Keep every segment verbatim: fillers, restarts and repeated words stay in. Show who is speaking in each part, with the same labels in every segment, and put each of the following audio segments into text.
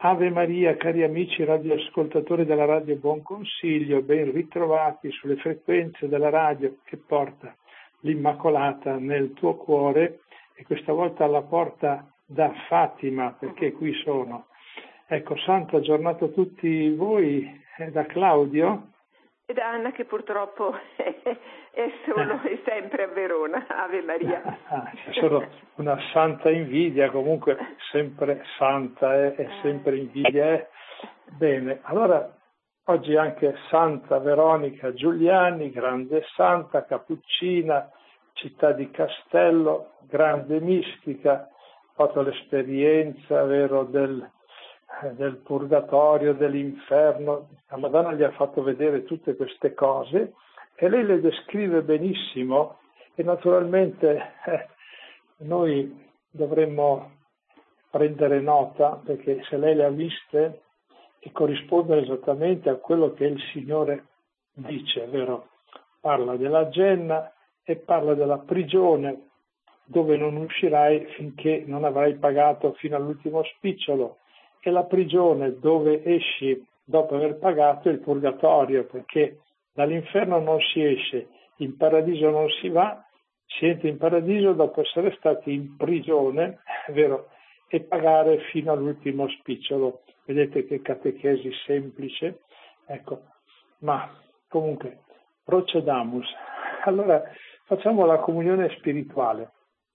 Speaker 1: Ave Maria, cari amici radioascoltatori della Radio Buon Consiglio, ben ritrovati sulle frequenze della radio che porta l'Immacolata nel tuo cuore, e questa volta alla porta da Fatima, perché qui sono. Ecco, santo aggiornato a tutti voi, eh, da Claudio.
Speaker 2: E da Anna, che purtroppo è solo
Speaker 1: eh.
Speaker 2: e sempre a Verona. Ave Maria.
Speaker 1: Ah, c'è solo una santa invidia, comunque sempre santa, eh, è sempre invidia. Eh. Bene, allora oggi anche Santa Veronica Giuliani, grande santa, cappuccina, città di Castello, grande mistica, ha fatto l'esperienza, vero, del, del purgatorio, dell'inferno. La Madonna gli ha fatto vedere tutte queste cose e lei le descrive benissimo, e naturalmente eh, noi dovremmo prendere nota, perché se lei le ha viste e corrispondono esattamente a quello che il Signore dice, vero? Parla della genna e parla della prigione dove non uscirai finché non avrai pagato fino all'ultimo spicciolo, e la prigione dove esci dopo aver pagato è il purgatorio, perché dall'inferno non si esce, in paradiso non si va, si entra in paradiso dopo essere stati in prigione, vero, e pagare fino all'ultimo spicciolo. Vedete che catechesi semplice, ecco, ma comunque procediamus. Allora facciamo la comunione spirituale.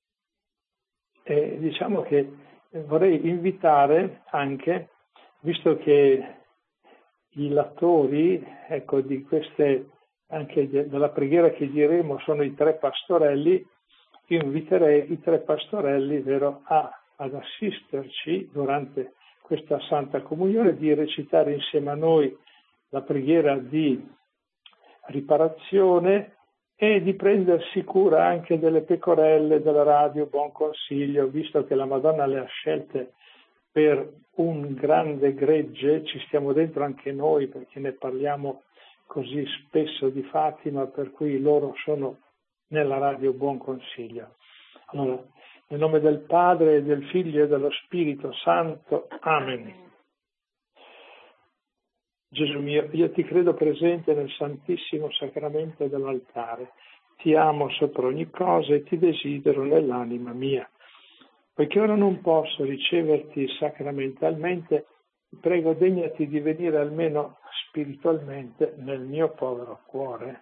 Speaker 1: E diciamo che vorrei invitare anche, visto che i lettori, ecco, di queste, anche de, della preghiera che diremo, sono i tre pastorelli, io inviterei i tre pastorelli, vero, a, ad assisterci durante questa Santa Comunione, di recitare insieme a noi la preghiera di riparazione e di prendersi cura anche delle pecorelle della Radio Buon Consiglio, visto che la Madonna le ha scelte per un grande gregge. Ci stiamo dentro anche noi, perché ne parliamo così spesso di Fatima, per cui loro sono nella Radio Buon Consiglio. Allora, nel nome del Padre, del Figlio e dello Spirito Santo. Amen. Gesù mio, io ti credo presente nel Santissimo Sacramento dell'altare. Ti amo sopra ogni cosa e ti desidero nell'anima mia. Poiché ora non posso riceverti sacramentalmente, ti prego, degnati di venire almeno spiritualmente nel mio povero cuore.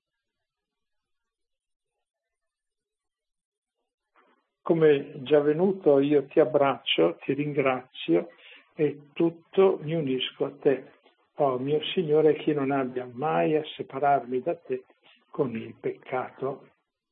Speaker 1: Come già venuto, io ti abbraccio, ti ringrazio e tutto mi unisco a te. Oh mio Signore, chi non abbia mai a separarmi da te con il peccato.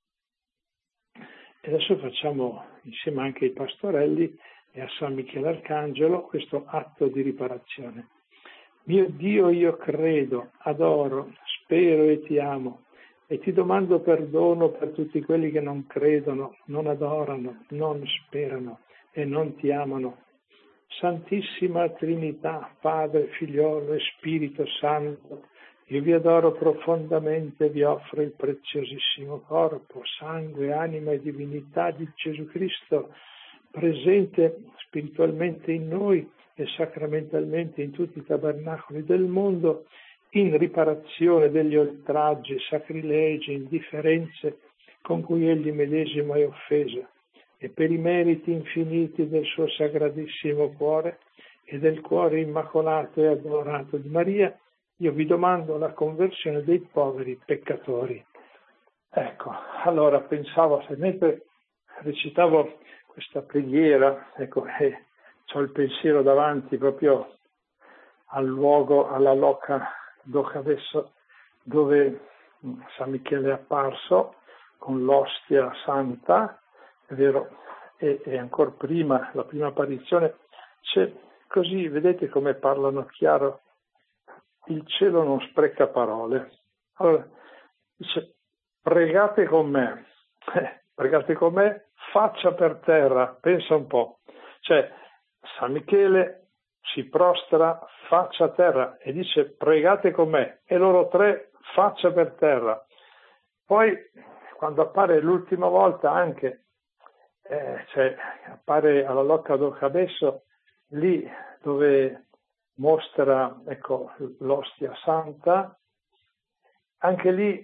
Speaker 1: E adesso facciamo insieme anche ai pastorelli e a San Michele Arcangelo questo atto di riparazione. Mio Dio, io credo, adoro, spero e ti amo, e ti domando perdono per tutti quelli che non credono, non adorano, non sperano e non ti amano. Santissima Trinità, Padre, Figliolo e Spirito Santo, io vi adoro profondamente e vi offro il preziosissimo corpo, sangue, anima e divinità di Gesù Cristo, presente spiritualmente in noi e sacramentalmente in tutti i tabernacoli del mondo, in riparazione degli oltraggi, sacrilegi, indifferenze con cui egli medesimo è offeso, e per i meriti infiniti del suo sacratissimo cuore e del cuore immacolato e adorato di Maria, io vi domando la conversione dei poveri peccatori. Ecco, allora pensavo, se mentre recitavo questa preghiera, ecco, e ho il pensiero davanti proprio al luogo, alla locca d'Ocavesso, dove San Michele è apparso con l'ostia santa, è vero, e, e ancora prima, la prima apparizione, c'è, così vedete come parlano chiaro, il cielo non spreca parole. Allora, dice, pregate con me, eh, pregate con me, faccia per terra, pensa un po', cioè San Michele si prostra, faccia a terra, e dice pregate con me, e loro tre faccia per terra. Poi, quando appare l'ultima volta anche, Eh, cioè, appare alla locca d'Ocabesso, lì dove mostra, ecco, l'ostia santa, anche lì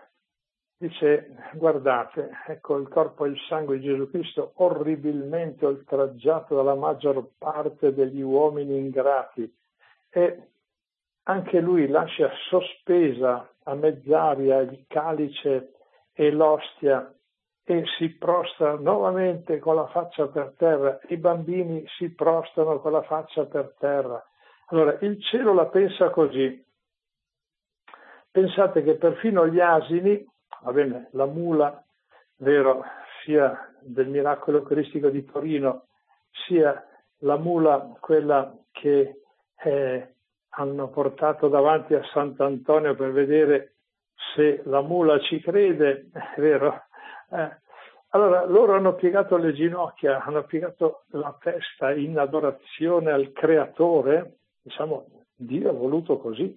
Speaker 1: dice, guardate, ecco il corpo e il sangue di Gesù Cristo orribilmente oltraggiato dalla maggior parte degli uomini ingrati, e anche lui lascia sospesa a mezz'aria il calice e l'ostia e si prostra nuovamente con la faccia per terra. I bambini si prostrano con la faccia per terra. Allora, il cielo la pensa così. Pensate che perfino gli asini, va bene, la mula, vero, sia del miracolo eucaristico di Torino, sia la mula, quella che eh, hanno portato davanti a Sant'Antonio per vedere se la mula ci crede, è vero? Eh, allora, loro hanno piegato le ginocchia, hanno piegato la testa in adorazione al Creatore, diciamo, Dio ha voluto così.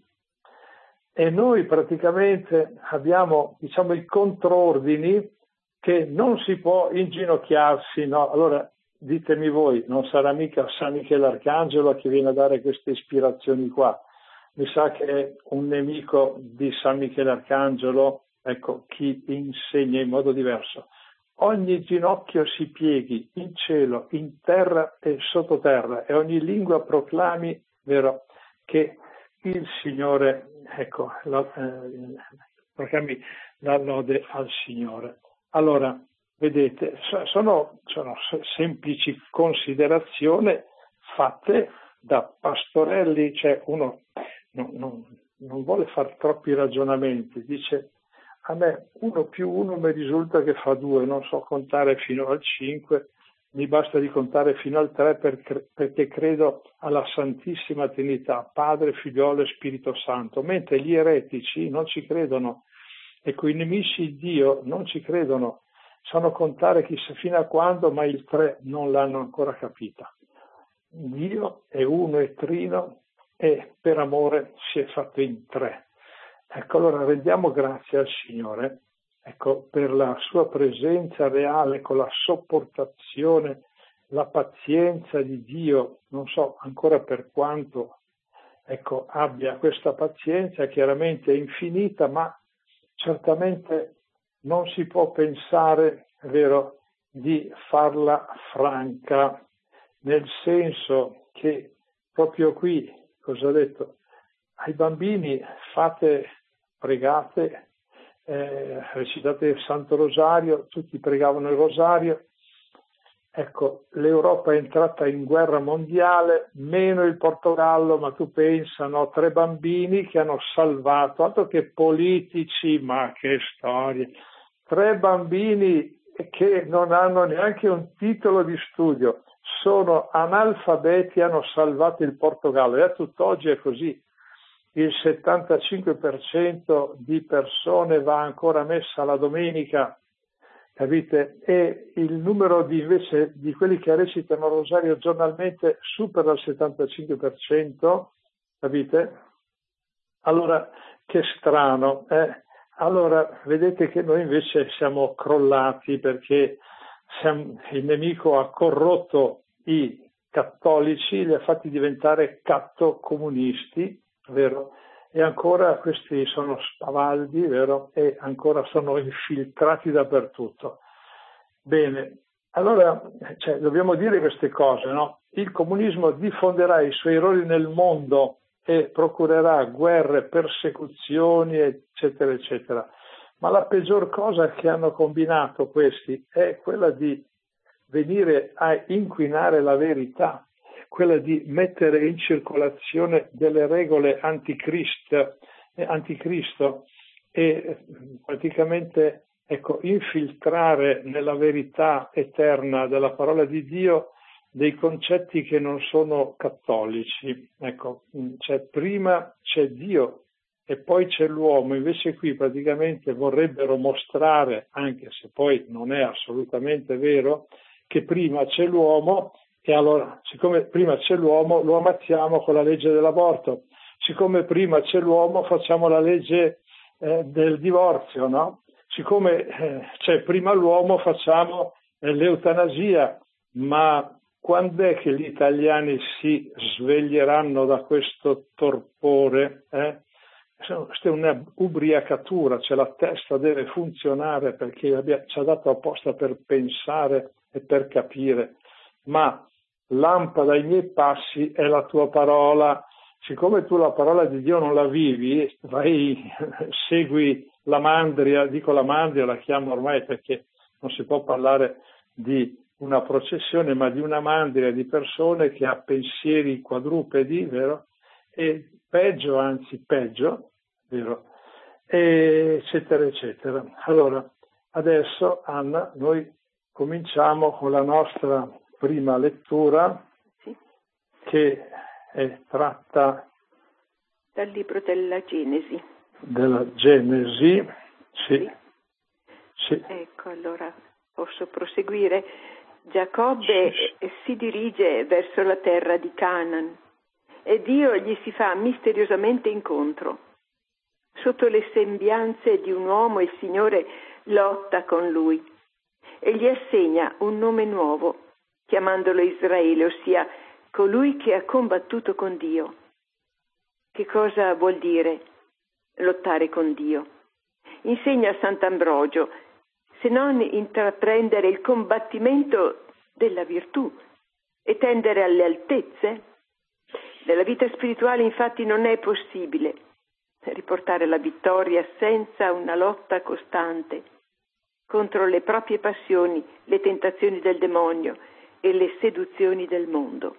Speaker 1: E noi praticamente abbiamo, diciamo, i controordini che non si può inginocchiarsi, no? Allora, ditemi voi, non sarà mica San Michele Arcangelo che viene a dare queste ispirazioni qua? Mi sa che è un nemico di San Michele Arcangelo, ecco, chi insegna in modo diverso. Ogni ginocchio si pieghi in cielo, in terra e sottoterra, e ogni lingua proclami, vero, che il Signore, ecco, la, eh, proclami la lode al Signore. Allora, vedete, sono, sono semplici considerazioni fatte da pastorelli, cioè uno non, non, non vuole fare troppi ragionamenti, dice a me uno più uno mi risulta che fa due, non so contare fino al cinque, mi basta di contare fino al tre per, perché credo alla Santissima Trinità, Padre, Figliolo e Spirito Santo, mentre gli eretici non ci credono e quei nemici di Dio non ci credono, sanno contare chissà fino a quando, ma il tre non l'hanno ancora capita. Dio è uno e trino e per amore si è fatto in tre. Ecco, allora rendiamo grazie al Signore, ecco, per la sua presenza reale, con la sopportazione, la pazienza di Dio, non so ancora per quanto, ecco, abbia questa pazienza, chiaramente infinita, ma certamente non si può pensare, è vero, di farla franca, nel senso che proprio qui, cosa ha detto, ai bambini fate, pregate, eh, recitate il Santo Rosario, tutti pregavano il Rosario. Ecco, l'Europa è entrata in guerra mondiale, meno il Portogallo, ma tu pensa, no? Tre bambini che hanno salvato, altro che politici, ma che storie, tre bambini che non hanno neanche un titolo di studio, sono analfabeti, hanno salvato il Portogallo, e a tutt'oggi è così. Il settantacinque per cento di persone va ancora messa la domenica, capite? E il numero di invece di quelli che recitano il rosario giornalmente supera il settantacinque per cento, capite? Allora, che strano, eh? Allora, vedete che noi invece siamo crollati perché siamo, il nemico ha corrotto i cattolici, li ha fatti diventare cattocomunisti, vero? E ancora questi sono spavaldi, vero? E ancora sono infiltrati dappertutto. Bene, allora cioè, dobbiamo dire queste cose, no? Il comunismo diffonderà i suoi errori nel mondo e procurerà guerre, persecuzioni, eccetera, eccetera. Ma la peggior cosa che hanno combinato questi è quella di venire a inquinare la verità, quella di mettere in circolazione delle regole anticristo, eh, anticristo e praticamente ecco, infiltrare nella verità eterna della parola di Dio dei concetti che non sono cattolici. Ecco, cioè prima c'è Dio e poi c'è l'uomo, invece qui praticamente vorrebbero mostrare, anche se poi non è assolutamente vero, che prima c'è l'uomo e allora, siccome prima c'è l'uomo, lo ammazziamo con la legge dell'aborto. Siccome prima c'è l'uomo, facciamo la legge eh, del divorzio, no? Siccome eh, c'è prima l'uomo, facciamo eh, l'eutanasia. Ma quando è che gli italiani si sveglieranno da questo torpore? Eh? Questa è un'ubriacatura, cioè la testa deve funzionare perché ci ha dato apposta per pensare e per capire, ma lampada ai miei passi è la tua parola. Siccome tu la parola di Dio non la vivi, vai, segui la mandria, dico la mandria, la chiamo ormai perché non si può parlare di una processione, ma di una mandria di persone che ha pensieri quadrupedi, vero? E peggio, anzi peggio, vero? E eccetera, eccetera. Allora, adesso, Anna, noi cominciamo con la nostra prima lettura,
Speaker 2: sì,
Speaker 1: che è tratta
Speaker 2: dal libro della Genesi.
Speaker 1: Della Genesi, sì.
Speaker 2: Sì.
Speaker 1: Sì.
Speaker 2: Ecco, allora posso proseguire. Giacobbe
Speaker 1: Sì.
Speaker 2: si dirige verso la terra di Canaan e Dio gli si fa misteriosamente incontro. Sotto le sembianze di un uomo il Signore lotta con lui e gli assegna un nome nuovo, chiamandolo Israele, ossia colui che ha combattuto con Dio. Che cosa vuol dire lottare con Dio? Insegna a Sant'Ambrogio, se non intraprendere il combattimento della virtù e tendere alle altezze. Nella vita spirituale infatti non è possibile riportare la vittoria senza una lotta costante contro le proprie passioni, le tentazioni del demonio e le seduzioni del mondo.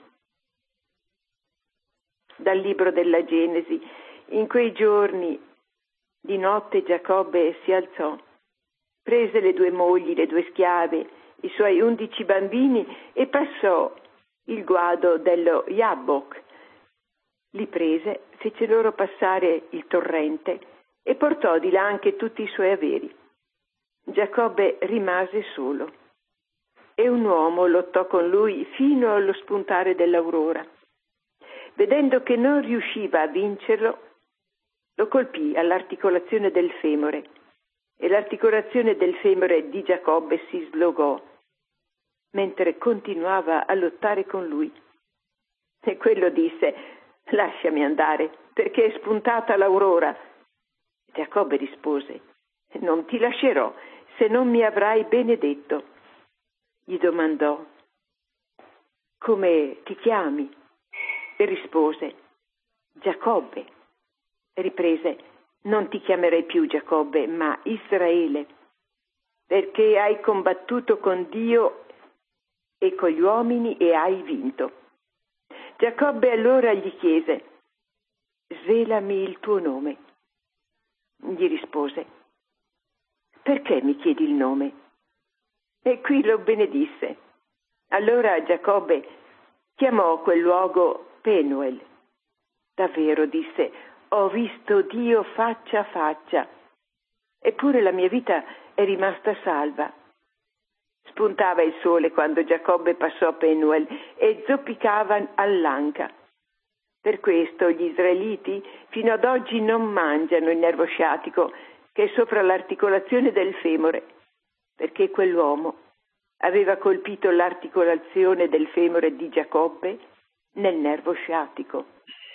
Speaker 2: Dal libro della Genesi: in quei giorni di notte Giacobbe si alzò, prese le due mogli, le due schiave, i suoi undici bambini e passò il guado dello Jabbok. Li prese, fece loro passare il torrente e portò di là anche tutti i suoi averi. Giacobbe rimase solo e un uomo lottò con lui fino allo spuntare dell'aurora. Vedendo che non riusciva a vincerlo, lo colpì all'articolazione del femore e l'articolazione del femore di Giacobbe si slogò mentre continuava a lottare con lui. E quello disse: lasciami andare, perché è spuntata l'aurora. Giacobbe rispose: non ti lascerò se non mi avrai benedetto. Gli domandò: come ti chiami? E rispose: Giacobbe. E riprese: non ti chiamerai più Giacobbe, ma Israele, perché hai combattuto con Dio e con gli uomini e hai vinto. Giacobbe allora gli chiese: svelami il tuo nome. Gli rispose: perché mi chiedi il nome? E qui lo benedisse. Allora Giacobbe chiamò quel luogo Penuel. Davvero, disse, ho visto Dio faccia a faccia, eppure la mia vita è rimasta salva. Spuntava il sole quando Giacobbe passò Penuel e zoppicava all'anca. Per questo gli israeliti fino ad oggi non mangiano il nervo sciatico che è sopra l'articolazione del femore, perché quell'uomo aveva colpito l'articolazione del femore di Giacobbe nel nervo sciatico.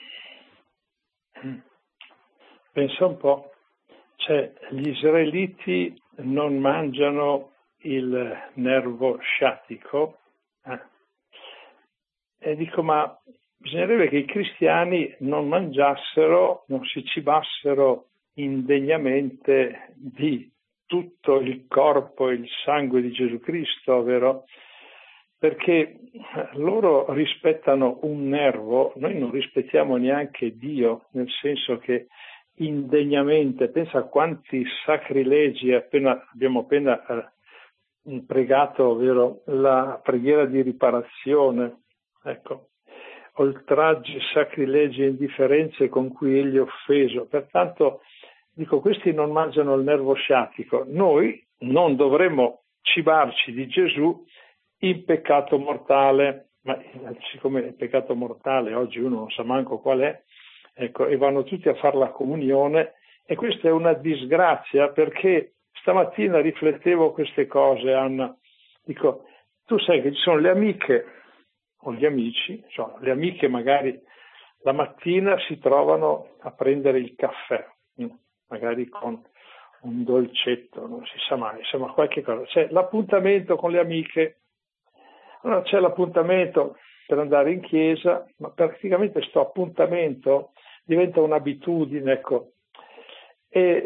Speaker 1: Pensa un po', cioè gli israeliti non mangiano il nervo sciatico eh? e dico, ma bisognerebbe che i cristiani non mangiassero, non si cibassero indegnamente di tutto il corpo e il sangue di Gesù Cristo, vero? Perché loro rispettano un nervo, noi non rispettiamo neanche Dio, nel senso che indegnamente, pensa a quanti sacrilegi appena, abbiamo appena eh, pregato, vero, la preghiera di riparazione, ecco, oltraggi, sacrilegi e indifferenze con cui egli è offeso. Pertanto, dico, questi non mangiano il nervo sciatico, noi non dovremmo cibarci di Gesù in peccato mortale, ma siccome il peccato mortale oggi uno non sa manco qual è, ecco, e vanno tutti a fare la comunione, e questa è una disgrazia, perché stamattina riflettevo queste cose, Anna, dico, tu sai che ci sono le amiche o gli amici, cioè le amiche magari la mattina si trovano a prendere il caffè, magari con un dolcetto, non si sa mai, insomma qualche cosa. C'è l'appuntamento con le amiche, allora c'è l'appuntamento per andare in chiesa, ma praticamente sto appuntamento diventa un'abitudine, ecco, e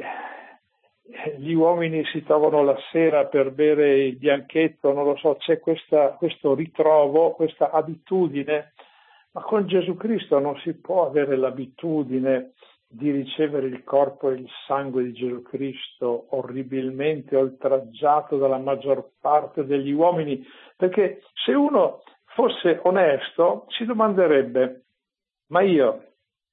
Speaker 1: gli uomini si trovano la sera per bere il bianchetto, non lo so, c'è questa, questo ritrovo, questa abitudine, ma con Gesù Cristo non si può avere l'abitudine di ricevere il corpo e il sangue di Gesù Cristo orribilmente oltraggiato dalla maggior parte degli uomini, perché se uno fosse onesto si domanderebbe: ma io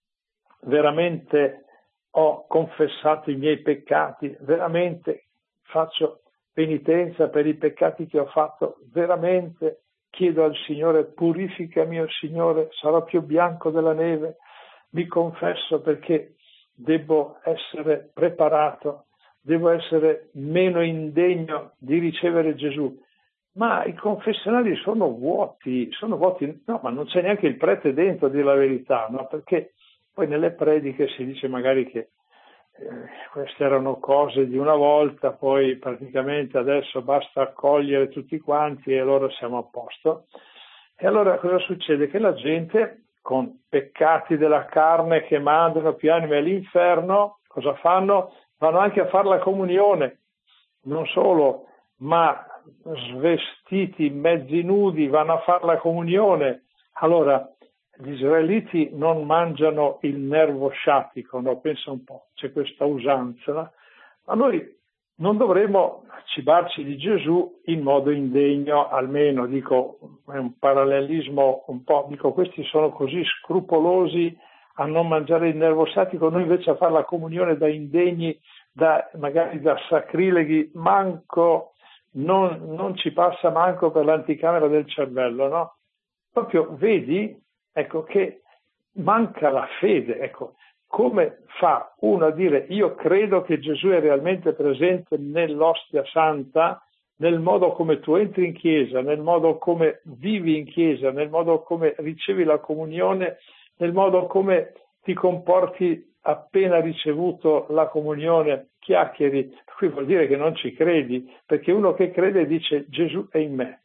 Speaker 1: veramente ho confessato i miei peccati, veramente faccio penitenza per i peccati che ho fatto, veramente chiedo al Signore: purificami, oh Signore, sarò più bianco della neve, mi confesso perché devo essere preparato, devo essere meno indegno di ricevere Gesù. Ma i confessionali sono vuoti, sono vuoti, no, ma non c'è neanche il prete dentro, a dire la verità, no? Perché poi nelle prediche si dice magari che eh, queste erano cose di una volta, poi praticamente adesso basta accogliere tutti quanti e allora siamo a posto. E allora cosa succede? Che la gente, con peccati della carne che mandano più anime all'inferno, cosa fanno? Vanno anche a fare la comunione, non solo, ma svestiti, mezzi nudi, vanno a fare la comunione. Allora, gli israeliti non mangiano il nervo sciatico, no? Pensa un po', c'è questa usanza, no? Ma noi non dovremmo cibarci di Gesù in modo indegno, almeno, dico, è un parallelismo un po', dico, questi sono così scrupolosi a non mangiare il nervo sciatico, noi invece a fare la comunione da indegni, da, magari da sacrileghi, manco, non, non ci passa manco per l'anticamera del cervello, no? Proprio vedi, ecco, che manca la fede, ecco. Come fa uno a dire io credo che Gesù è realmente presente nell'ostia santa, nel modo come tu entri in chiesa, nel modo come vivi in chiesa, nel modo come ricevi la comunione, nel modo come ti comporti appena ricevuto la comunione, chiacchieri, qui vuol dire che non ci credi, perché uno che crede dice Gesù è in me.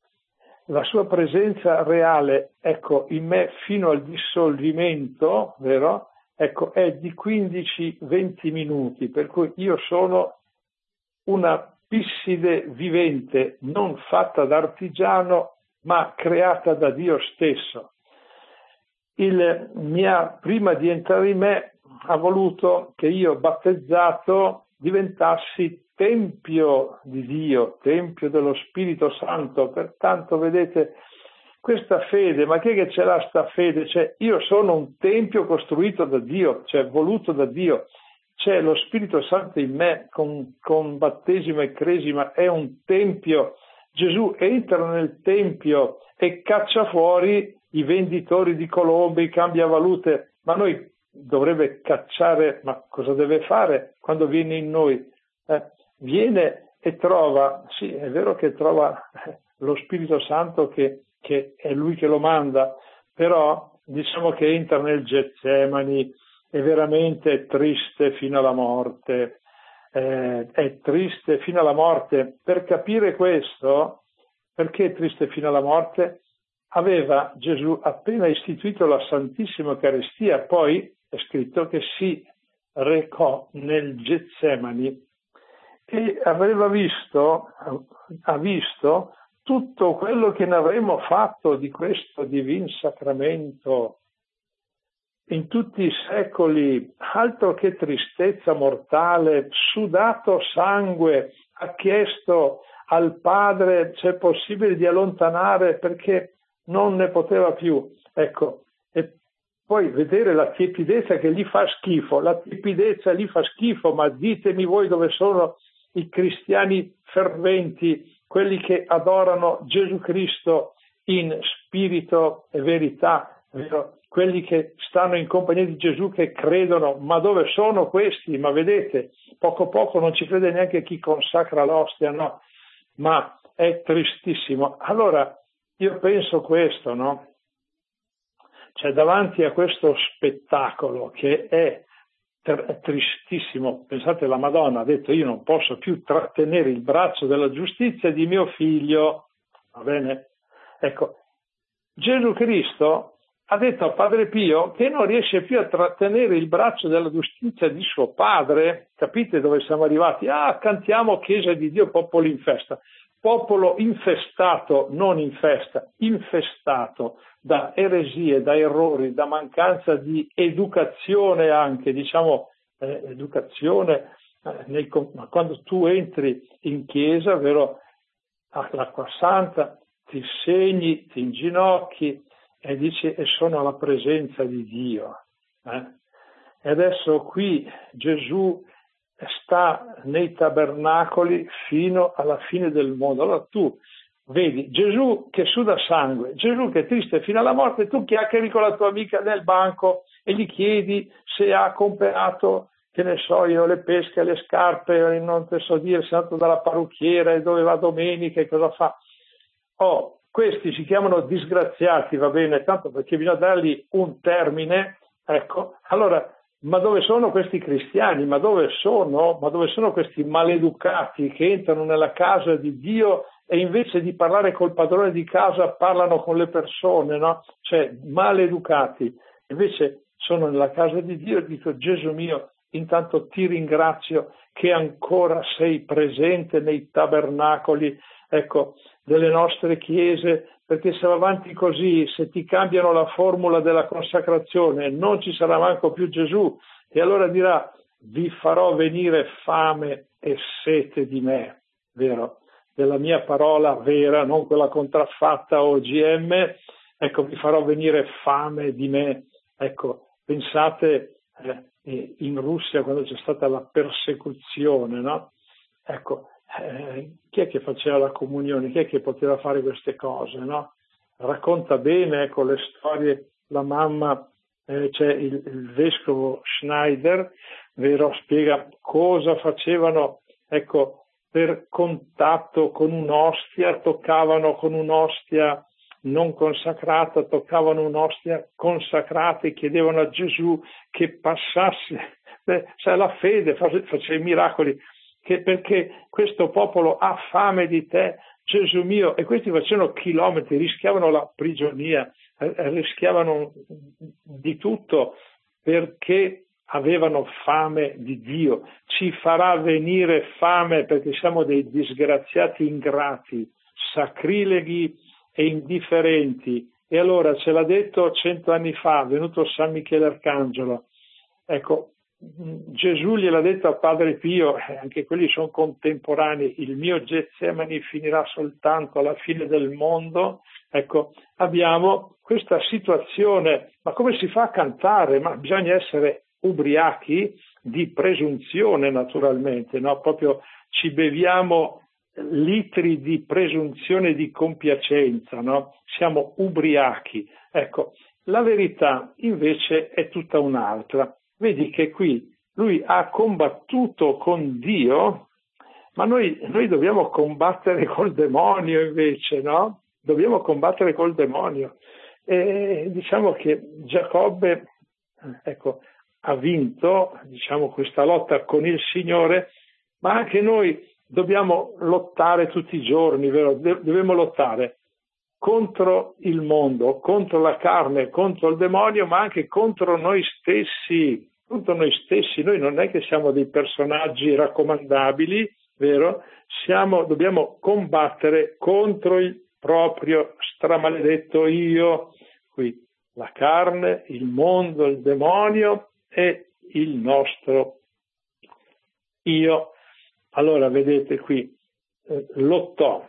Speaker 1: La sua presenza reale, ecco, in me fino al dissolvimento, vero? Ecco, è di quindici venti minuti, per cui io sono una pisside vivente, non fatta da artigiano, ma creata da Dio stesso. Il mia, prima di entrare in me, ha voluto che io, battezzato, diventassi tempio di Dio, tempio dello Spirito Santo. Pertanto, vedete, questa fede, ma chi è che ce l'ha sta fede? Cioè, io sono un tempio costruito da Dio, cioè voluto da Dio, c'è lo Spirito Santo in me con, con battesimo e cresima, è un tempio. Gesù entra nel tempio e caccia fuori i venditori di colombe, i cambiavalute, ma noi dovrebbe cacciare, ma cosa deve fare quando viene in noi? Eh, viene e trova, sì, è vero che trova lo Spirito Santo che che è lui che lo manda, però diciamo che entra nel Getsemani, è veramente triste fino alla morte, eh, è triste fino alla morte. Per capire questo, perché è triste fino alla morte? Aveva Gesù appena istituito la Santissima Eucaristia, poi è scritto che si recò nel Getsemani e aveva visto, ha visto tutto quello che ne avremmo fatto di questo divin sacramento in tutti i secoli, altro che tristezza mortale, sudato sangue, ha chiesto al Padre se è possibile di allontanare perché non ne poteva più. Ecco, e poi vedere la tiepidezza che gli fa schifo, la tiepidezza gli fa schifo, ma ditemi voi dove sono i cristiani ferventi, quelli che adorano Gesù Cristo in spirito e verità, vero? Quelli che stanno in compagnia di Gesù, che credono, ma dove sono questi? Ma vedete, poco poco non ci crede neanche chi consacra l'ostia, no? Ma è tristissimo. Allora, io penso questo, no? Cioè, davanti a questo spettacolo che è, è tristissimo, pensate, la Madonna ha detto: io non posso più trattenere il braccio della giustizia di mio figlio, va bene? Ecco, Gesù Cristo ha detto a Padre Pio che non riesce più a trattenere il braccio della giustizia di suo padre. Capite dove siamo arrivati? Ah, cantiamo Chiesa di Dio, popolo in festa. Popolo infestato, non in festa, infestato da eresie, da errori, da mancanza di educazione anche, diciamo, eh, educazione, eh, nei, quando tu entri in chiesa, vero, all'acqua santa, ti segni, ti inginocchi e dici: e sono alla presenza di Dio. Eh? E adesso qui Gesù sta nei tabernacoli fino alla fine del mondo. Allora tu vedi Gesù che suda sangue, Gesù che è triste fino alla morte, tu chiacchieri con la tua amica nel banco e gli chiedi se ha comprato, che ne so io, le pesche, le scarpe, non te so dire, se è andato dalla parrucchiera e dove va domenica e cosa fa. Oh, questi si chiamano disgraziati, va bene, tanto perché bisogna dargli un termine, ecco. Allora, ma dove sono questi cristiani? Ma dove sono? Ma dove sono questi maleducati che entrano nella casa di Dio e invece di parlare col padrone di casa parlano con le persone, no? Cioè, maleducati. Invece sono nella casa di Dio e dico: Gesù mio, intanto ti ringrazio che ancora sei presente nei tabernacoli, ecco, delle nostre chiese, perché se va avanti così, se ti cambiano la formula della consacrazione, non ci sarà manco più Gesù, e allora dirà: vi farò venire fame e sete di me, vero? Della mia parola vera, non quella contraffatta o G M, ecco, vi farò venire fame di me. Ecco, pensate eh, in Russia quando c'è stata la persecuzione, no? Ecco, Eh, chi è che faceva la comunione? Chi è che poteva fare queste cose, no? Racconta bene, ecco, le storie, la mamma, eh, c'è il, il vescovo Schneider, vero, spiega cosa facevano, ecco, per contatto con un'ostia, toccavano con un'ostia non consacrata, toccavano un'ostia consacrata e chiedevano a Gesù che passasse, beh, sai, la fede faceva i miracoli, che perché questo popolo ha fame di te, Gesù mio, e questi facevano chilometri, rischiavano la prigionia, eh, rischiavano di tutto perché avevano fame di Dio. Ci farà venire fame perché siamo dei disgraziati ingrati, sacrileghi e indifferenti. E allora ce l'ha detto cento anni fa, venuto San Michele Arcangelo. Ecco, Gesù gliel'ha detto a Padre Pio, eh, anche quelli sono contemporanei: il mio Getsemani finirà soltanto alla fine del mondo. Ecco, abbiamo questa situazione, ma come si fa a cantare? Ma bisogna essere ubriachi di presunzione, naturalmente, no? Proprio ci beviamo litri di presunzione e di compiacenza, no? Siamo ubriachi. Ecco, la verità invece è tutta un'altra. Vedi che qui lui ha combattuto con Dio, ma noi, noi dobbiamo combattere col demonio invece, no? Dobbiamo combattere col demonio. E diciamo che Giacobbe, ecco, ha vinto, diciamo, questa lotta con il Signore, ma anche noi dobbiamo lottare tutti i giorni, vero? Dobbiamo lottare contro il mondo, contro la carne, contro il demonio, ma anche contro noi stessi, contro noi stessi. Noi non è che siamo dei personaggi raccomandabili, vero? Siamo, dobbiamo combattere contro il proprio stramaledetto io, qui la carne, il mondo, il demonio e il nostro io. Allora, vedete qui, eh, lottò,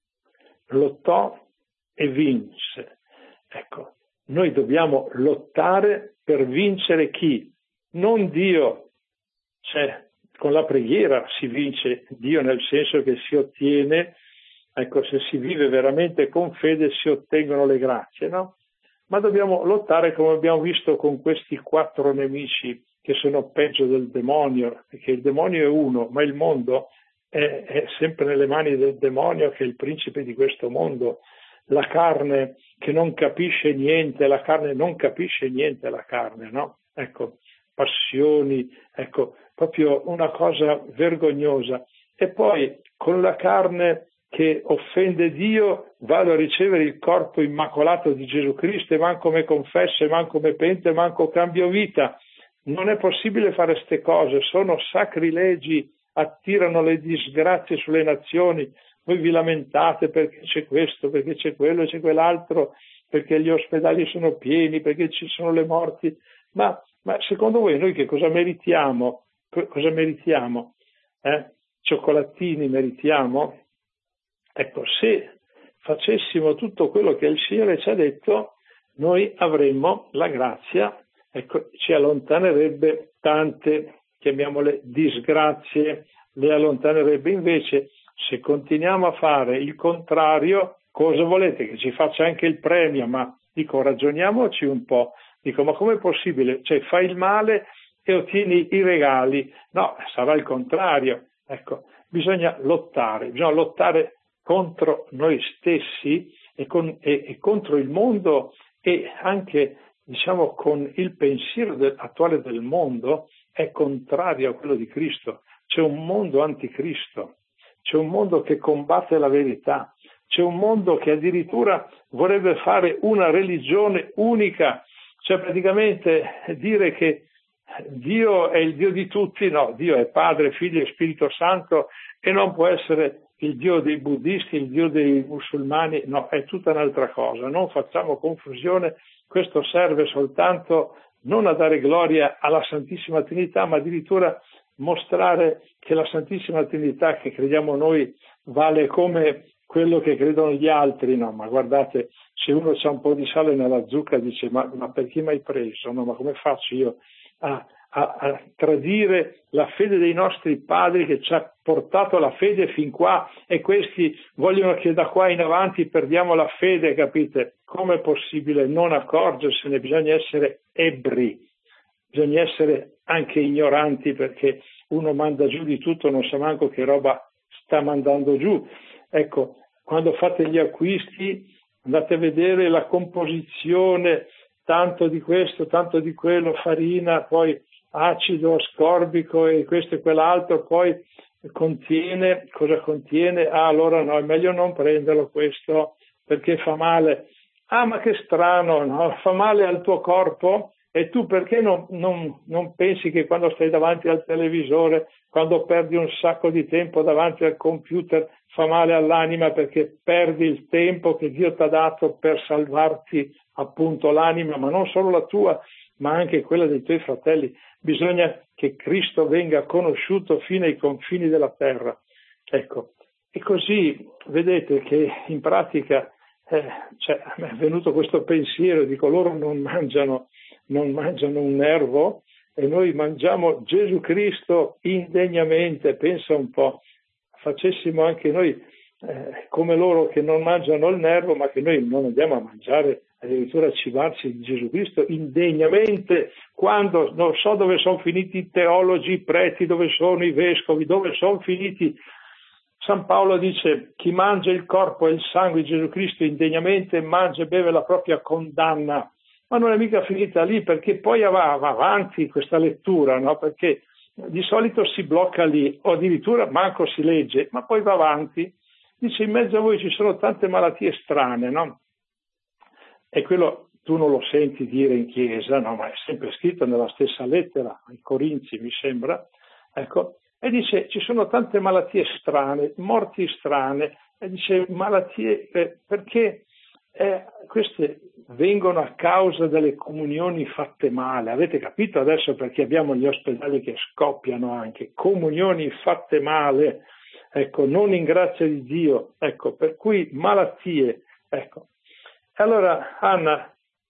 Speaker 1: lottò e vinse. Ecco, noi dobbiamo lottare per vincere chi? Non Dio. Cioè, con la preghiera si vince Dio, nel senso che si ottiene, ecco, se si vive veramente con fede si ottengono le grazie, no? Ma dobbiamo lottare, come abbiamo visto, con questi quattro nemici che sono peggio del demonio, perché il demonio è uno, ma il mondo è, è sempre nelle mani del demonio, che è il principe di questo mondo. la carne che non capisce niente, la carne non capisce niente, la carne, no? Ecco, passioni, ecco, proprio una cosa vergognosa. E poi con la carne che offende Dio vado a ricevere il corpo immacolato di Gesù Cristo e manco me confesso, e manco me pento, e manco cambio vita. Non è possibile fare queste cose, sono sacrilegi, attirano le disgrazie sulle nazioni. Voi vi lamentate perché c'è questo, perché c'è quello, c'è quell'altro, perché gli ospedali sono pieni, perché ci sono le morti. Ma, ma secondo voi noi che cosa meritiamo? Cosa meritiamo? Eh? Cioccolatini meritiamo? Ecco, se facessimo tutto quello che il Signore ci ha detto, noi avremmo la grazia, ecco, ci allontanerebbe tante, chiamiamole disgrazie, le allontanerebbe. Invece, se continuiamo a fare il contrario, cosa volete? Che ci faccia anche il premio? Ma dico, ragioniamoci un po'. Dico, ma com'è possibile? Cioè, fai il male e ottieni i regali? No, sarà il contrario. Ecco, bisogna lottare, bisogna lottare contro noi stessi e, con, e, e contro il mondo, e anche, diciamo, con il pensiero del, attuale del mondo è contrario a quello di Cristo. C'è un mondo anticristo, c'è un mondo che combatte la verità, c'è un mondo che addirittura vorrebbe fare una religione unica, cioè praticamente dire che Dio è il Dio di tutti. No, Dio è Padre, Figlio e Spirito Santo e non può essere il Dio dei buddisti, il Dio dei musulmani, no, è tutta un'altra cosa. Non facciamo confusione, questo serve soltanto non a dare gloria alla Santissima Trinità, ma addirittura mostrare che la Santissima Trinità che crediamo noi vale come quello che credono gli altri. No, ma guardate, se uno c'ha un po' di sale nella zucca dice ma, ma per chi mi hai preso? No, ma come faccio io a, a, a tradire la fede dei nostri padri che ci ha portato la fede fin qua, e questi vogliono che da qua in avanti perdiamo la fede, capite? Come è possibile non accorgersene? Bisogna essere ebbri, bisogna essere anche ignoranti, perché uno manda giù di tutto, non sa manco che roba sta mandando giù. Ecco, quando fate gli acquisti andate a vedere la composizione, tanto di questo, tanto di quello, farina, poi acido ascorbico e questo e quell'altro, poi contiene, cosa contiene? Ah, allora no, è meglio non prenderlo questo perché fa male. Ah, ma che strano, no? Fa male al tuo corpo? E tu perché non, non, non pensi che quando stai davanti al televisore, quando perdi un sacco di tempo davanti al computer, fa male all'anima, perché perdi il tempo che Dio ti ha dato per salvarti appunto l'anima, ma non solo la tua, ma anche quella dei tuoi fratelli. Bisogna che Cristo venga conosciuto fino ai confini della terra. Ecco, e così vedete che in pratica eh, cioè, è venuto questo pensiero, dico, loro non mangiano, non mangiano un nervo e noi mangiamo Gesù Cristo indegnamente. Pensa un po', facessimo anche noi eh, come loro che non mangiano il nervo, ma che noi non andiamo a mangiare, addirittura a cibarci di Gesù Cristo indegnamente, quando non so dove sono finiti i teologi, i preti, dove sono i vescovi, dove sono finiti. San Paolo dice: chi mangia il corpo e il sangue di Gesù Cristo indegnamente mangia e beve la propria condanna. Ma non è mica finita lì, perché poi va, va avanti questa lettura, no? Perché di solito si blocca lì, o addirittura manco si legge, ma poi va avanti. Dice: in mezzo a voi ci sono tante malattie strane, no? E quello tu non lo senti dire in chiesa, no? Ma è sempre scritto nella stessa lettera ai Corinzi, mi sembra, ecco. E dice: ci sono tante malattie strane, morti strane, e dice malattie eh, perché eh, queste vengono a causa delle comunioni fatte male. Avete capito adesso perché abbiamo gli ospedali che scoppiano anche? Comunioni fatte male, ecco, non in grazia di Dio, ecco, per cui malattie, ecco. Allora, Anna,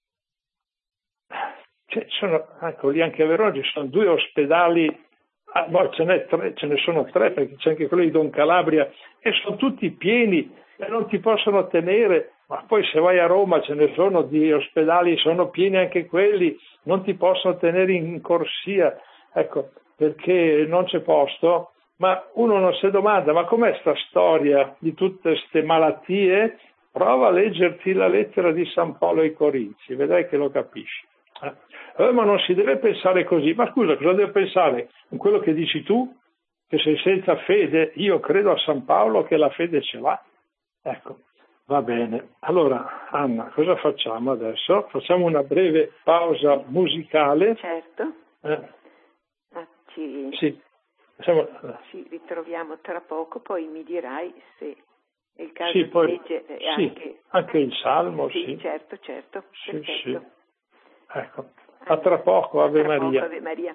Speaker 1: cioè, sono, ecco, lì anche a Verona ci sono due ospedali. Ah, no, ce n'è tre, ce ne sono tre, perché c'è anche quello di Don Calabria, e sono tutti pieni e non ti possono tenere. Ma poi se vai a Roma ce ne sono di ospedali, sono pieni anche quelli, non ti possono tenere in corsia, ecco, perché non c'è posto. Ma uno non si domanda: ma com'è sta storia di tutte queste malattie Prova a leggerti la lettera di San Paolo ai Corinzi, vedrai che lo capisci. Eh? Eh, ma non si deve pensare così. Ma scusa, cosa devo pensare? Con quello che dici tu? Che sei senza fede? Io credo a San Paolo che la fede ce l'ha. Ecco, va bene. Allora, Anna, cosa facciamo adesso? Facciamo una breve pausa musicale.
Speaker 2: Certo.
Speaker 1: Eh.
Speaker 2: Ah, ci...
Speaker 1: Sì. Facciamo...
Speaker 2: ci ritroviamo tra poco, poi mi dirai se... è il caso
Speaker 1: sì,
Speaker 2: di
Speaker 1: poi,
Speaker 2: leggere
Speaker 1: sì,
Speaker 2: anche...
Speaker 1: anche il Salmo,
Speaker 2: sì.
Speaker 1: sì.
Speaker 2: certo, certo.
Speaker 1: Sì,
Speaker 2: Perfetto.
Speaker 1: sì. Ecco, a tra poco, Ave
Speaker 2: a tra
Speaker 1: Maria.
Speaker 2: Poco, Ave Maria.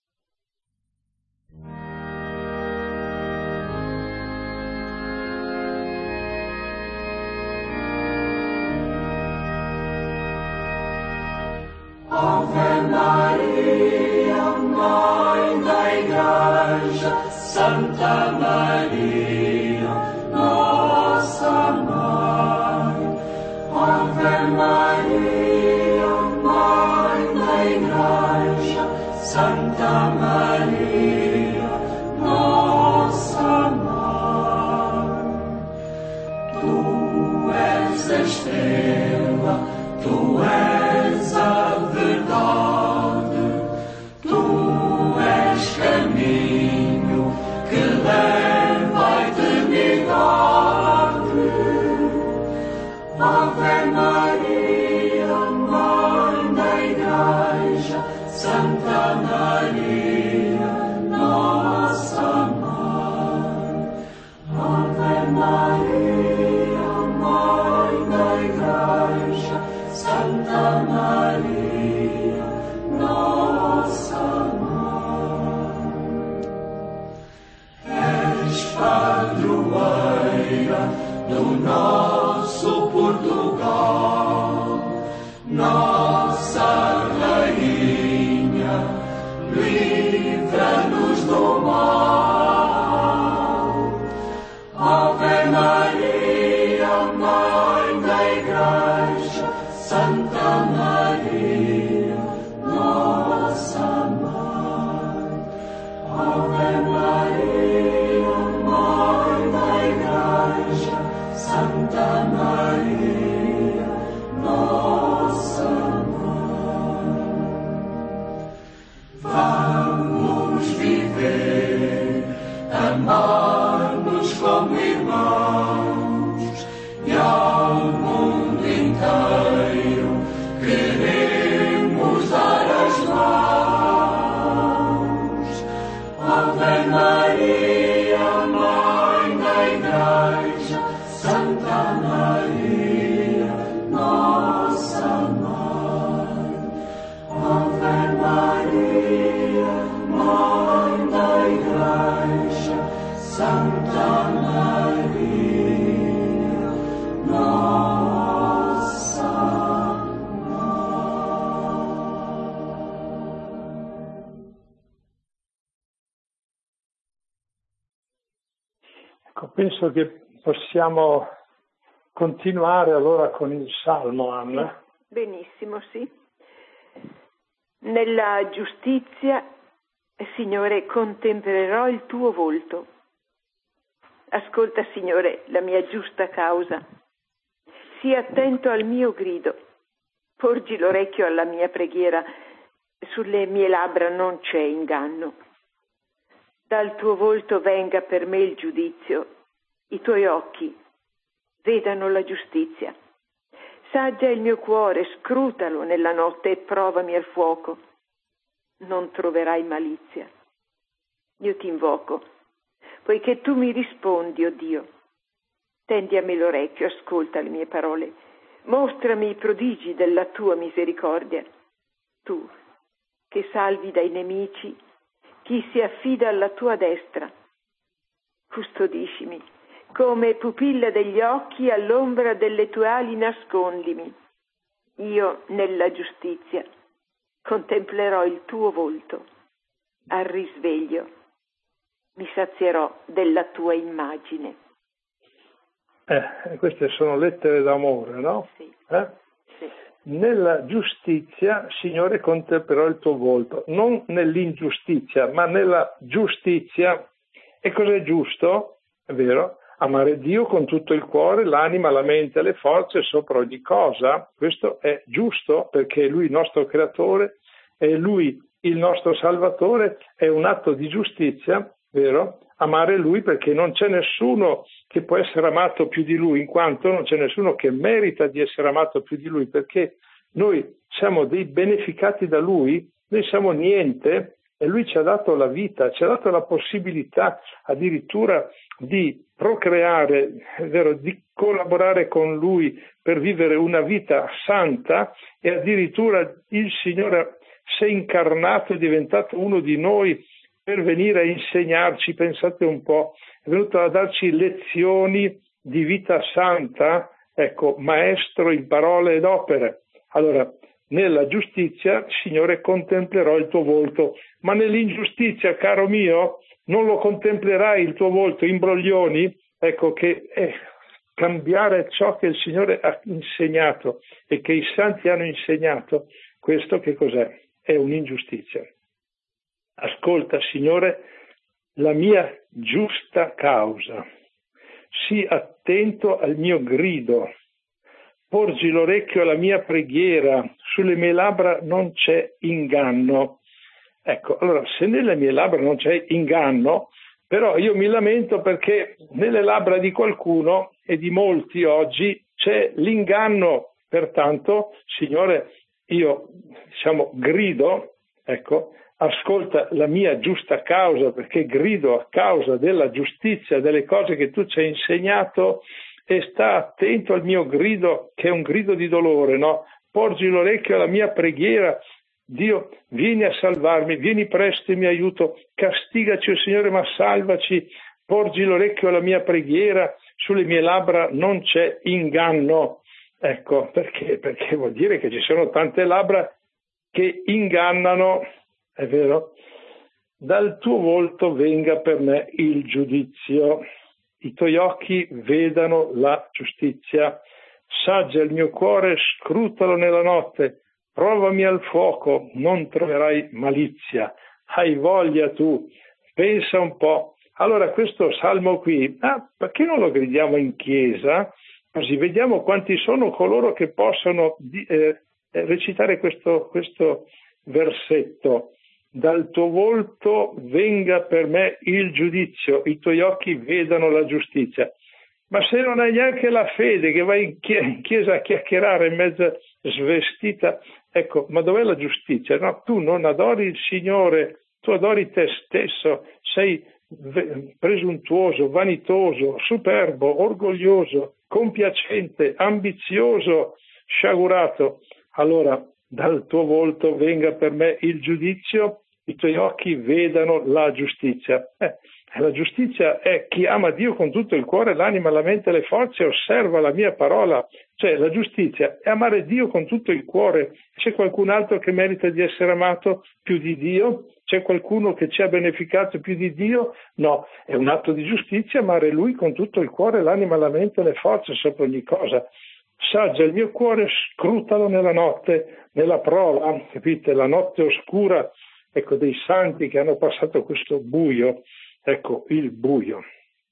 Speaker 3: Ave Maria, Mãe da Igreja, Santa Maria, nossa Mãe. Ave Maria, Mãe da Igreja, Santa Maria, nossa Mãe. Tu és a estrela, tu és a verdade, tu és caminho que leva à eternidade. Ave Maria, Mãe da Igreja, Santa Maria, nossa Mãe. Ave Maria, Mãe da Igreja, Santa Maria, nossa Mãe. És padroeira do nosso Portugal, nossa Rainha, livra-nos do mal. Ave Maria, Mãe da Igreja, Santa Maria, nossa Mãe. Ave Maria, Mãe da Igreja, Santa Maria, nossa Mãe. Vamos viver, amar-nos como irmãos e ao mundo inteiro queremos dar as mãos. Ave Maria, Mãe da Igreja, Santa Maria, nossa Mãe. Ave Maria, Mãe da Igreja, Santa Maria, nossa
Speaker 1: Ecco, penso che possiamo continuare allora con il Salmo, Anna.
Speaker 2: Benissimo, sì. Nella giustizia, Signore, contemplerò il tuo volto. Ascolta, Signore, la mia giusta causa. Sii attento al mio grido. Porgi l'orecchio alla mia preghiera. Sulle mie labbra non c'è inganno. Dal tuo volto venga per me il giudizio. I tuoi occhi vedano la giustizia. Saggia il mio cuore, scrutalo nella notte e provami al fuoco. Non troverai malizia. Io ti invoco, poiché tu mi rispondi, o Dio. Tendi a me l'orecchio, ascolta le mie parole. Mostrami i prodigi della tua misericordia. Tu, che salvi dai nemici chi si affida alla tua destra. Custodiscimi. Come pupilla degli occhi all'ombra delle tue ali nascondimi. Io nella giustizia contemplerò il tuo volto. Al risveglio mi sazierò della tua immagine.
Speaker 1: Eh, queste sono lettere d'amore, no?
Speaker 2: Sì.
Speaker 1: Eh?
Speaker 2: Sì.
Speaker 1: Nella giustizia, Signore, contemplerò il tuo volto. Non nell'ingiustizia, ma nella giustizia. E cos'è giusto? È vero? amare Dio con tutto il cuore, l'anima, la mente e le forze sopra ogni cosa. Questo è giusto perché è Lui il nostro creatore, è Lui il nostro Salvatore, è un atto di giustizia, vero? Amare Lui perché non c'è nessuno che può essere amato più di Lui, in quanto non c'è nessuno che merita di essere amato più di Lui, perché noi siamo dei beneficati da Lui, noi siamo niente e Lui ci ha dato la vita, ci ha dato la possibilità addirittura di procreare, è vero, di collaborare con Lui per vivere una vita santa, e addirittura il Signore si è incarnato, è diventato uno di noi per venire a insegnarci, pensate un po', è venuto a darci lezioni di vita santa, ecco, maestro in parole ed opere. Allora, nella giustizia, Signore, contemplerò il tuo volto, ma nell'ingiustizia, caro mio, non lo contemplerai il tuo volto, imbroglioni, ecco che è cambiare ciò che il Signore ha insegnato e che i santi hanno insegnato, questo che cos'è? È un'ingiustizia. Ascolta, Signore, la mia giusta causa, sii attento al mio grido, porgi l'orecchio alla mia preghiera, sulle mie labbra non c'è inganno. Ecco, allora, se nelle mie labbra non c'è inganno, però io mi lamento perché nelle labbra di qualcuno e di molti oggi c'è l'inganno. Pertanto, Signore, io, diciamo, grido, ecco, ascolta la mia giusta causa, perché grido a causa della giustizia, delle cose che tu ci hai insegnato, e sta attento al mio grido, che è un grido di dolore, no? Porgi l'orecchio alla mia preghiera, Dio, vieni a salvarmi, vieni presto in mio aiuto, castigaci, oh Signore, ma salvaci, porgi l'orecchio alla mia preghiera, sulle mie labbra non c'è inganno. Ecco, perché? Perché vuol dire che ci sono tante labbra che ingannano, è vero? Dal tuo volto venga per me il giudizio, i tuoi occhi vedano la giustizia, saggia il mio cuore, scrutalo nella notte, provami al fuoco, non troverai malizia, hai voglia tu, pensa un po'. Allora questo salmo qui, ah, perché non lo gridiamo in chiesa? Così vediamo quanti sono coloro che possono eh, recitare questo, questo versetto. Dal tuo volto venga per me il giudizio, i tuoi occhi vedano la giustizia. Ma se non hai neanche la fede, che vai in chiesa a chiacchierare in mezzo svestita, ecco, ma dov'è la giustizia? No, tu non adori il Signore, tu adori te stesso, sei presuntuoso, vanitoso, superbo, orgoglioso, compiacente, ambizioso, sciagurato. Allora, dal tuo volto venga per me il giudizio, i tuoi occhi vedano la giustizia. Eh, la giustizia è chi ama Dio con tutto il cuore, l'anima, la mente e le forze, osserva la mia parola. Cioè, la giustizia è amare Dio con tutto il cuore. C'è qualcun altro che merita di essere amato più di Dio? C'è qualcuno che ci ha beneficato più di Dio? No, è un atto di giustizia amare Lui con tutto il cuore, l'anima, la mente e le forze sopra ogni cosa. Saggia il mio cuore, scrutalo nella notte, nella prova, capite? La notte oscura, ecco, dei santi che hanno passato questo buio, ecco, il buio.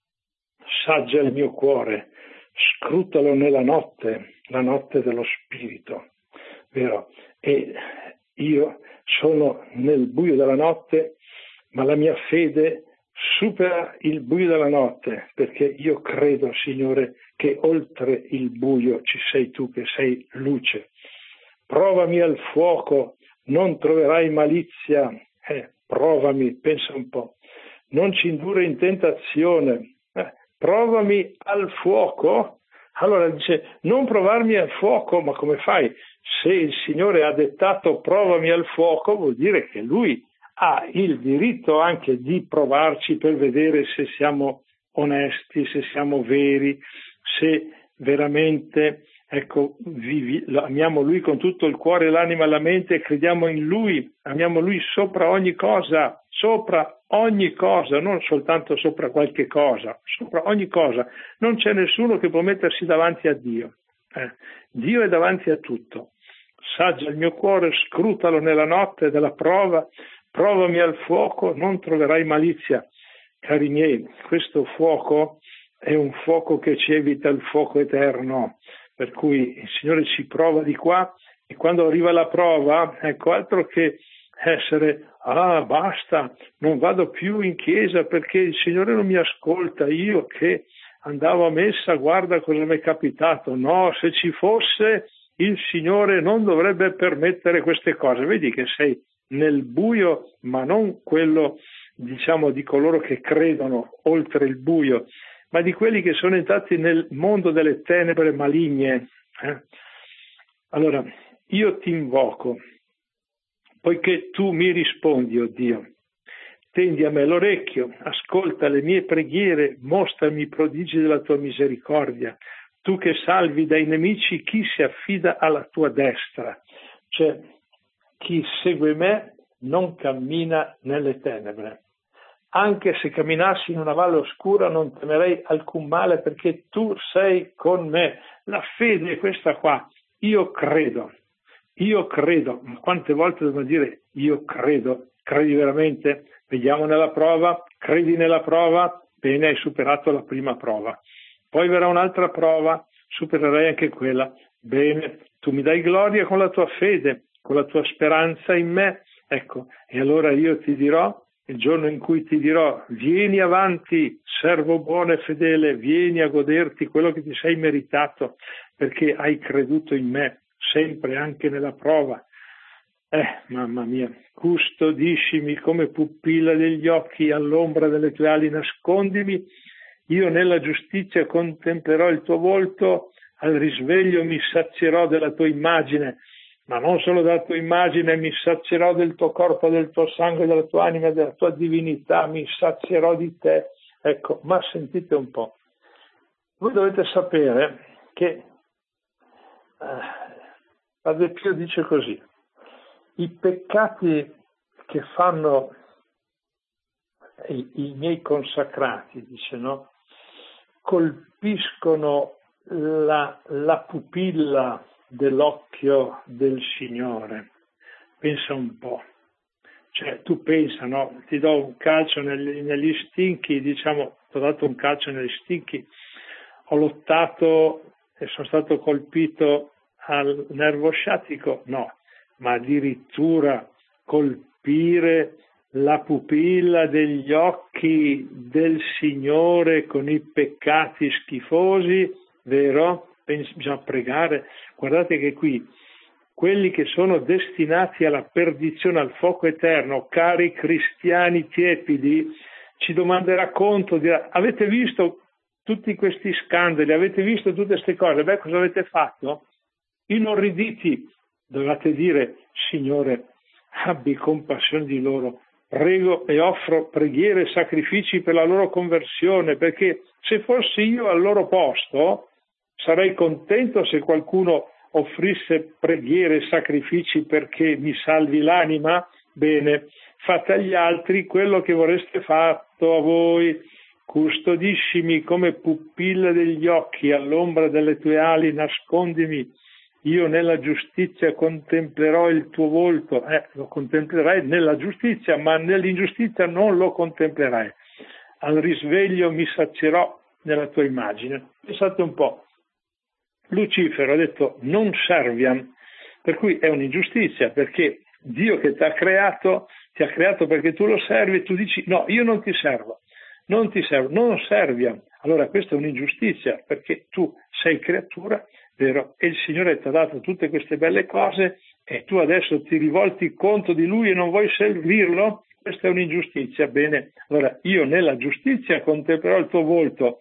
Speaker 1: Saggia il mio cuore, scrutalo nella notte, la notte dello spirito, vero? E io sono nel buio della notte, ma la mia fede supera il buio della notte, perché io credo, Signore, che oltre il buio ci sei tu, che sei luce. Provami al fuoco, non troverai malizia. Eh, provami, pensa un po'. Non ci indurre in tentazione. Eh, provami al fuoco. Allora dice, non provarmi al fuoco, ma come fai? Se il Signore ha dettato provami al fuoco, vuol dire che Lui ha il diritto anche di provarci per vedere se siamo onesti, se siamo veri, se veramente, ecco, vivi, amiamo Lui con tutto il cuore, l'anima e la mente, e crediamo in Lui, amiamo Lui sopra ogni cosa, sopra ogni cosa, non soltanto sopra qualche cosa, sopra ogni cosa. Non c'è nessuno che può mettersi davanti a Dio. Eh, Dio è davanti a tutto. Saggia il mio cuore, scrutalo nella notte della prova, provami al fuoco, non troverai malizia. Cari miei, questo fuoco è un fuoco che ci evita il fuoco eterno, per cui il Signore ci prova di qua e quando arriva la prova, ecco, altro che essere, ah basta, non vado più in chiesa perché il Signore non mi ascolta, io che andavo a messa, guarda cosa mi è capitato. No, se ci fosse, il Signore non dovrebbe permettere queste cose. Vedi che sei nel buio, ma non quello, diciamo, di coloro che credono oltre il buio, ma di quelli che sono entrati nel mondo delle tenebre maligne. Eh? Allora, io ti invoco, poiché tu mi rispondi, oh Dio, tendi a me l'orecchio, ascolta le mie preghiere, mostrami i prodigi della tua misericordia. Tu che salvi dai nemici chi si affida alla tua destra. Cioè, chi segue me non cammina nelle tenebre. Anche se camminassi in una valle oscura non temerei alcun male perché tu sei con me. La fede è questa qua. Io credo. Io credo. Ma quante volte dobbiamo dire io credo? Credi veramente? Vediamo nella prova. Credi nella prova? Bene, hai superato la prima prova. Poi verrà un'altra prova, supererai anche quella. Bene, tu mi dai gloria con la tua fede, con la tua speranza in me. Ecco, e allora io ti dirò, il giorno in cui ti dirò, vieni avanti, servo buono e fedele, vieni a goderti quello che ti sei meritato, perché hai creduto in me, sempre anche nella prova. Eh, mamma mia, custodiscimi come pupilla degli occhi, all'ombra delle tue ali nascondimi. Io nella giustizia contemplerò il tuo volto, al risveglio mi sazierò della tua immagine, ma non solo della tua immagine, mi sazierò del tuo corpo, del tuo sangue, della tua anima, della tua divinità, mi sazierò di te. Ecco, ma sentite un po', voi dovete sapere che eh, Padre Pio dice così, i peccati che fanno i, i miei consacrati, dice, no? Colpiscono la, la pupilla dell'occhio del Signore. Pensa un po', cioè tu pensa, no? Ti do un calcio negli, negli stinchi, diciamo, ti ho dato un calcio negli stinchi, ho lottato e sono stato colpito al nervo sciatico? No, ma addirittura colpire la pupilla degli occhi del Signore con i peccati schifosi, vero? Bisogna pregare. Guardate che qui, quelli che sono destinati alla perdizione, al fuoco eterno, cari cristiani tiepidi, ci domanderà conto, dirà, avete visto tutti questi scandali, avete visto tutte queste cose, beh, cosa avete fatto? Inorriditi, dovete dire, Signore, abbi compassione di loro, prego e offro preghiere e sacrifici per la loro conversione, perché se fossi io al loro posto sarei contento se qualcuno offrisse preghiere e sacrifici perché mi salvi l'anima. Bene, fate agli altri quello che vorreste fatto a voi. Custodiscimi come pupilla degli occhi, all'ombra delle tue ali nascondimi. Io nella giustizia contemplerò il tuo volto. Eh, lo contemplerai nella giustizia, ma nell'ingiustizia non lo contemplerai. Al risveglio mi sazierò nella tua immagine. Pensate un po'. Lucifero ha detto non serviam, per cui è un'ingiustizia, perché Dio che ti ha creato, ti ha creato perché tu lo servi e tu dici no, io non ti servo, non ti servo, non serviam. Allora questa è un'ingiustizia, perché tu sei creatura, vero? E il Signore ti ha dato tutte queste belle cose e tu adesso ti rivolti contro di Lui e non vuoi servirlo? Questa è un'ingiustizia. Bene, allora io nella giustizia contemplerò il tuo volto,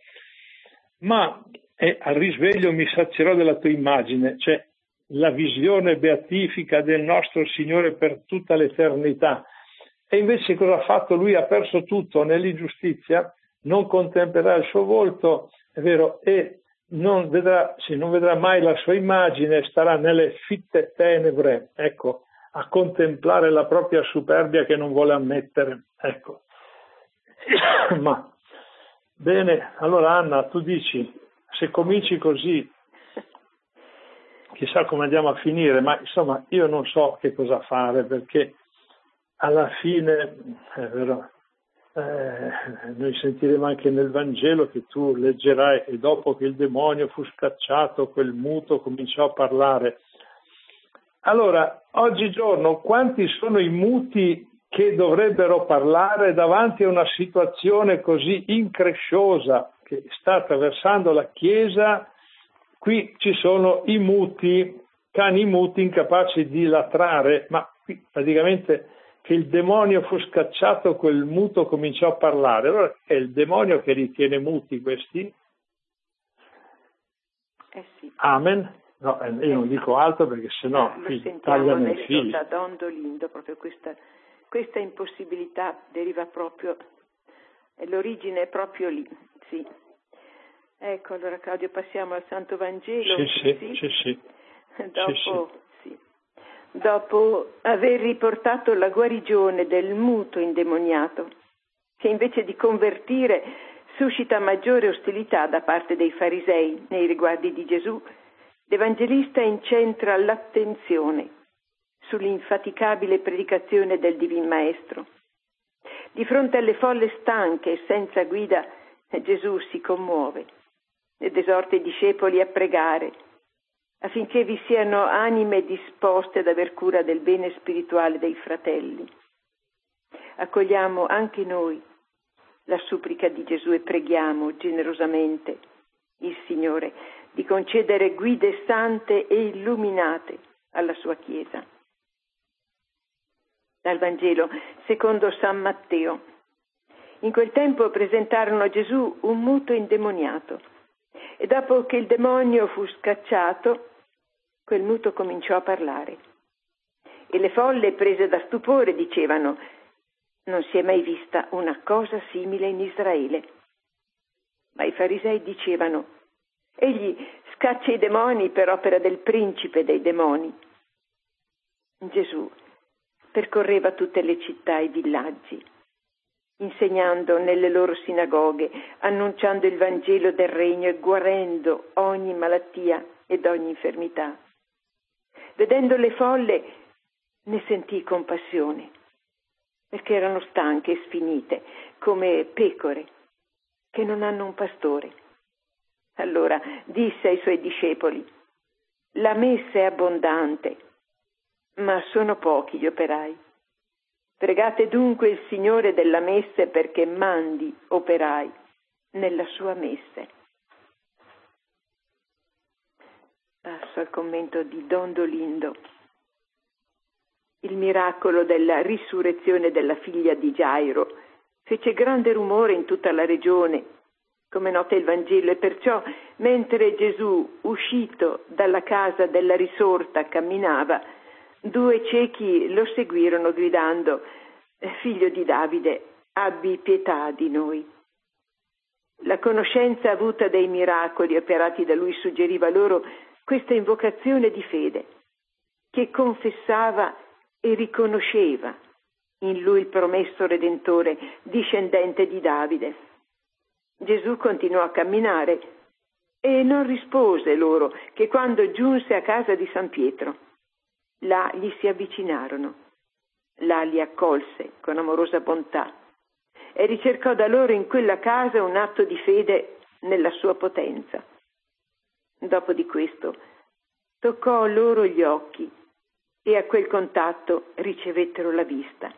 Speaker 1: ma e al risveglio mi sazierò della tua immagine, cioè la visione beatifica del nostro Signore per tutta l'eternità. E invece cosa ha fatto? Lui ha perso tutto nell'ingiustizia, non contemplerà il suo volto, è vero, e non vedrà, sì, non vedrà mai la sua immagine, starà nelle fitte tenebre, ecco, a contemplare la propria superbia che non vuole ammettere, ecco. Ma, bene, allora Anna, tu dici, se cominci così, chissà come andiamo a finire, ma insomma io non so che cosa fare, perché alla fine, è vero, Eh, noi sentiremo anche nel Vangelo che tu leggerai che dopo che il demonio fu scacciato, quel muto cominciò a parlare. Allora, oggigiorno, quanti sono i muti che dovrebbero parlare davanti a una situazione così incresciosa che sta attraversando la Chiesa? Qui ci sono i muti, cani muti incapaci di latrare, ma qui praticamente che il demonio fu scacciato, quel muto cominciò a parlare. Allora è il demonio che li tiene muti questi?
Speaker 2: Eh sì.
Speaker 1: Amen. No, io
Speaker 2: eh
Speaker 1: non dico altro perché sennò
Speaker 2: lo
Speaker 1: qui
Speaker 2: sentiamo
Speaker 1: tagliano il
Speaker 2: nel,
Speaker 1: filo.
Speaker 2: da Don Dolindo, proprio questa, questa impossibilità deriva proprio, l'origine è proprio lì, sì. Ecco, allora Claudio, passiamo al Santo Vangelo.
Speaker 1: Sì, sì,
Speaker 2: sì.
Speaker 1: sì, sì.
Speaker 2: Dopo,
Speaker 1: sì, sì.
Speaker 2: sì. Dopo aver riportato la guarigione del muto indemoniato, che invece di convertire suscita maggiore ostilità da parte dei farisei nei riguardi di Gesù, l'Evangelista incentra l'attenzione sull'infaticabile predicazione del Divin Maestro. Di fronte alle folle stanche e senza guida, Gesù si commuove ed esorta i discepoli a pregare affinché vi siano anime disposte ad aver cura del bene spirituale dei fratelli. Accogliamo anche noi la supplica di Gesù e preghiamo generosamente il Signore di concedere guide sante e illuminate alla sua Chiesa. Dal Vangelo secondo San Matteo. In quel tempo presentarono a Gesù un muto indemoniato e dopo che il demonio fu scacciato, quel muto cominciò a parlare. E le folle, prese da stupore, dicevano: non si è mai vista una cosa simile in Israele. Ma i farisei dicevano: egli scaccia i demoni per opera del principe dei demoni. Gesù percorreva tutte le città e i villaggi, insegnando nelle loro sinagoghe, annunciando il Vangelo del Regno e guarendo ogni malattia ed ogni infermità. Vedendo le folle ne sentì compassione, perché erano stanche e sfinite, come pecore che non hanno un pastore. Allora disse ai suoi discepoli: la messa è abbondante, ma sono pochi gli operai. Pregate dunque il Signore della messe perché mandi operai nella sua messe. Passo al commento di Don Dolindo. Il miracolo della risurrezione della figlia di Gairo fece grande rumore in tutta la regione, come nota il Vangelo, e perciò, mentre Gesù, uscito dalla casa della risorta, camminava, due ciechi lo seguirono gridando: figlio di Davide, abbi pietà di noi. La conoscenza avuta dei miracoli operati da lui suggeriva loro questa invocazione di fede, che confessava e riconosceva in lui il promesso Redentore, discendente di Davide. Gesù continuò a camminare e non rispose loro che quando giunse a casa di San Pietro, là gli si avvicinarono, là li accolse con amorosa bontà e ricercò da loro in quella casa un atto di fede nella sua potenza. Dopo di questo toccò loro gli occhi e a quel contatto ricevettero la vista.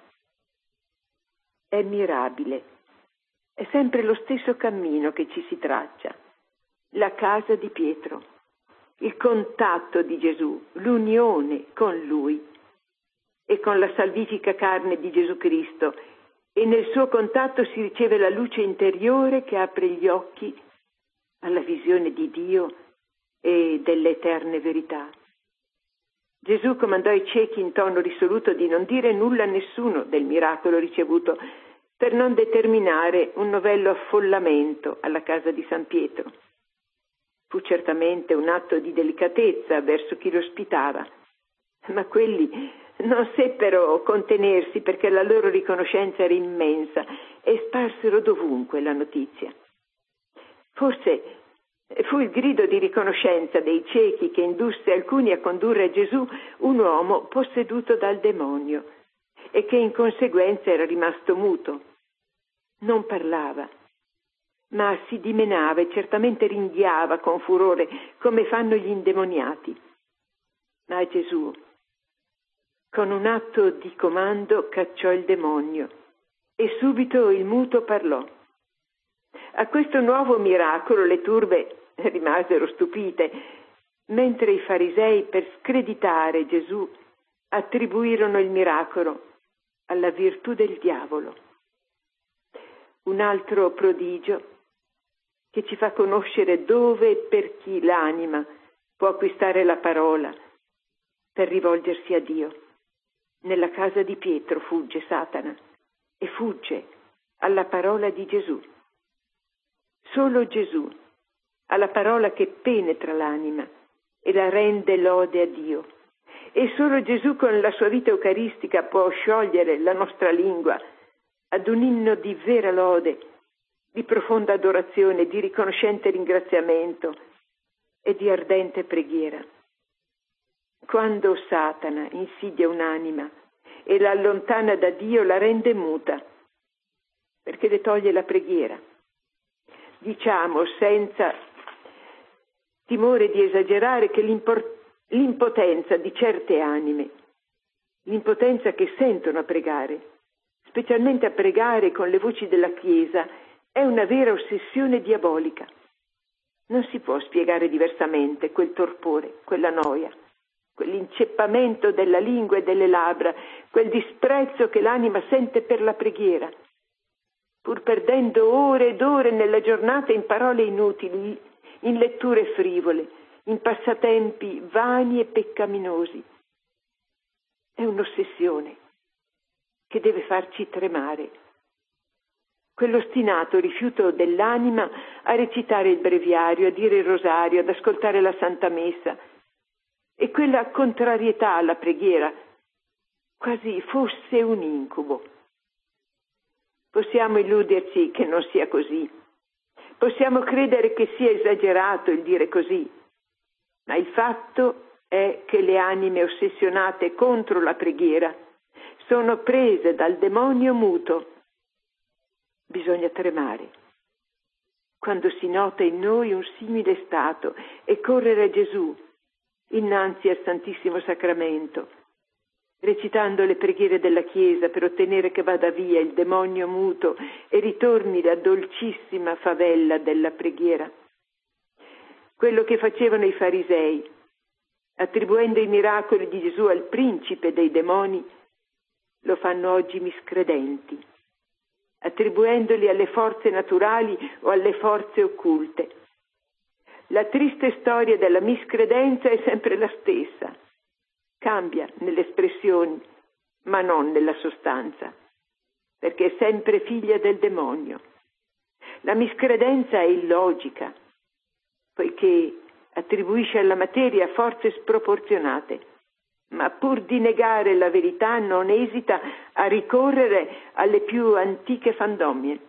Speaker 2: È mirabile, è sempre lo stesso cammino che ci si traccia, la casa di Pietro, il contatto di Gesù, l'unione con Lui e con la salvifica carne di Gesù Cristo, e nel suo contatto si riceve la luce interiore che apre gli occhi alla visione di Dio e delle eterne verità. Gesù comandò ai ciechi in tono risoluto di non dire nulla a nessuno del miracolo ricevuto, per non determinare un novello affollamento alla casa di San Pietro. Fu certamente un atto di delicatezza verso chi lo ospitava, ma quelli non seppero contenersi perché la loro riconoscenza era immensa e sparsero dovunque la notizia. Forse fu il grido di riconoscenza dei ciechi che indusse alcuni a condurre a Gesù un uomo posseduto dal demonio e che in conseguenza era rimasto muto. Non parlava, ma si dimenava e certamente ringhiava con furore, come fanno gli indemoniati. Ma Gesù, con un atto di comando, cacciò il demonio e subito il muto parlò. A questo nuovo miracolo le turbe rimasero stupite, mentre i farisei, per screditare Gesù, attribuirono il miracolo alla virtù del diavolo. Un altro prodigio che ci fa conoscere dove e per chi l'anima può acquistare la parola per rivolgersi a Dio. Nella casa di Pietro fugge Satana e fugge alla parola di Gesù. Solo Gesù ha la parola che penetra l'anima e la rende lode a Dio. E solo Gesù con la sua vita eucaristica può sciogliere la nostra lingua ad un inno di vera lode, di profonda adorazione, di riconoscente ringraziamento e di ardente preghiera. Quando Satana insidia un'anima e la allontana da Dio, la rende muta, perché le toglie la preghiera. Diciamo senza timore di esagerare che l'impor- l'impotenza di certe anime, l'impotenza che sentono a pregare, specialmente a pregare con le voci della Chiesa, è una vera ossessione diabolica. Non si può spiegare diversamente quel torpore, quella noia, quell'inceppamento della lingua e delle labbra, quel disprezzo che l'anima sente per la preghiera, pur perdendo ore ed ore nella giornata in parole inutili, in letture frivole, in passatempi vani e peccaminosi. È un'ossessione che deve farci tremare. Quell'ostinato rifiuto dell'anima a recitare il breviario, a dire il rosario, ad ascoltare la Santa Messa, e quella contrarietà alla preghiera, quasi fosse un incubo. Possiamo illuderci che non sia così. Possiamo credere che sia esagerato il dire così, ma il fatto è che le anime ossessionate contro la preghiera sono prese dal demonio muto. Bisogna tremare quando si nota in noi un simile stato e correre a Gesù innanzi al Santissimo Sacramento, recitando le preghiere della Chiesa per ottenere che vada via il demonio muto e ritorni la dolcissima favella della preghiera. Quello che facevano i farisei, attribuendo i miracoli di Gesù al principe dei demoni, lo fanno oggi miscredenti, attribuendoli alle forze naturali o alle forze occulte. La triste storia della miscredenza è sempre la stessa. Cambia nelle espressioni, ma non nella sostanza, perché è sempre figlia del demonio. La miscredenza è illogica, poiché attribuisce alla materia forze sproporzionate, ma pur di negare la verità non esita a ricorrere alle più antiche fandonie.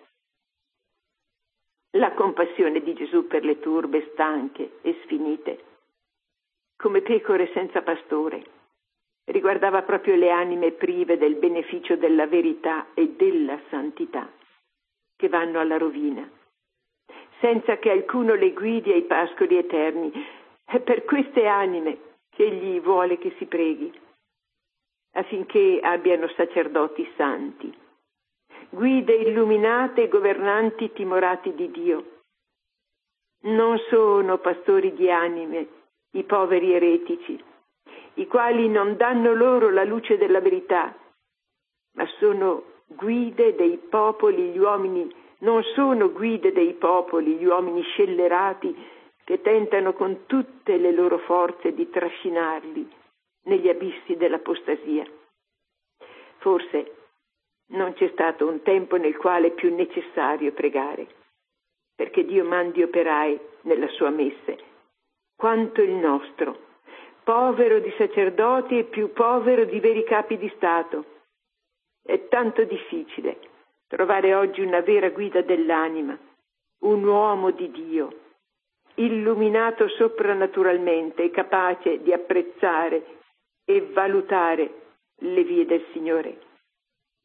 Speaker 2: La compassione di Gesù per le turbe stanche e sfinite, come pecore senza pastore, riguardava proprio le anime prive del beneficio della verità e della santità, che vanno alla rovina, senza che alcuno le guidi ai pascoli eterni. È per queste anime che egli vuole che si preghi, affinché abbiano sacerdoti santi, guide illuminate e governanti timorati di Dio. Non sono pastori di anime i poveri eretici, i quali non danno loro la luce della verità, ma sono guide dei popoli, gli uomini, non sono guide dei popoli, gli uomini scellerati che tentano con tutte le loro forze di trascinarli negli abissi dell'apostasia. Forse non c'è stato un tempo nel quale è più necessario pregare, perché Dio mandi operai nella sua messe, quanto il nostro, povero di sacerdoti e più povero di veri capi di Stato. È tanto difficile trovare oggi una vera guida dell'anima, un uomo di Dio, illuminato soprannaturalmente e capace di apprezzare e valutare le vie del Signore. Perciò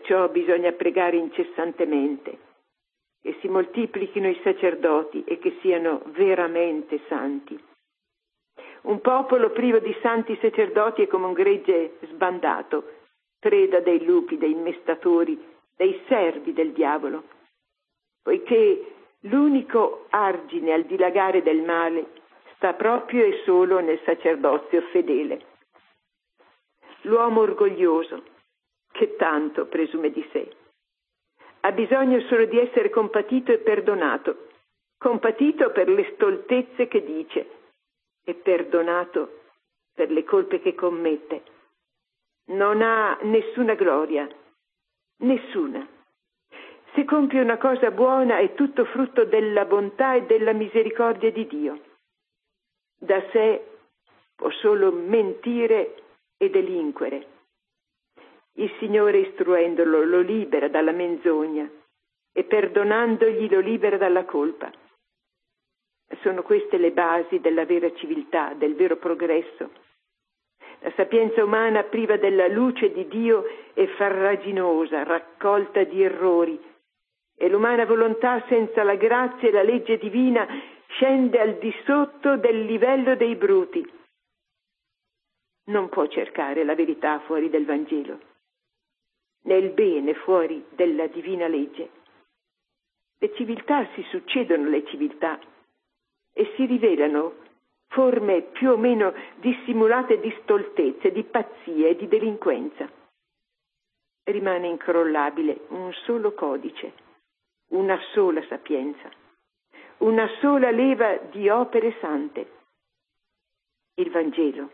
Speaker 2: Perciò bisogna pregare incessantemente, che si moltiplichino i sacerdoti e che siano veramente santi. Un popolo privo di santi sacerdoti è come un gregge sbandato, preda dei lupi, dei mestatori, dei servi del diavolo, poiché l'unico argine al dilagare del male sta proprio e solo nel sacerdozio fedele. L'uomo orgoglioso, che tanto presume di sé, ha bisogno solo di essere compatito e perdonato, compatito per le stoltezze che dice e perdonato per le colpe che commette. Non ha nessuna gloria, nessuna. Se compie una cosa buona è tutto frutto della bontà e della misericordia di Dio. Da sé può solo mentire e delinquere. Il Signore, istruendolo, lo libera dalla menzogna e perdonandogli lo libera dalla colpa. Sono queste le basi della vera civiltà, del vero progresso. La sapienza umana priva della luce di Dio è farraginosa, raccolta di errori, e l'umana volontà senza la grazia e la legge divina scende al di sotto del livello dei bruti. Non può cercare la verità fuori del Vangelo, né il bene fuori della divina legge. Le civiltà si succedono le civiltà e si rivelano forme più o meno dissimulate di stoltezze, di pazzie e di delinquenza. Rimane incrollabile un solo codice, una sola sapienza, una sola leva di opere sante, il Vangelo.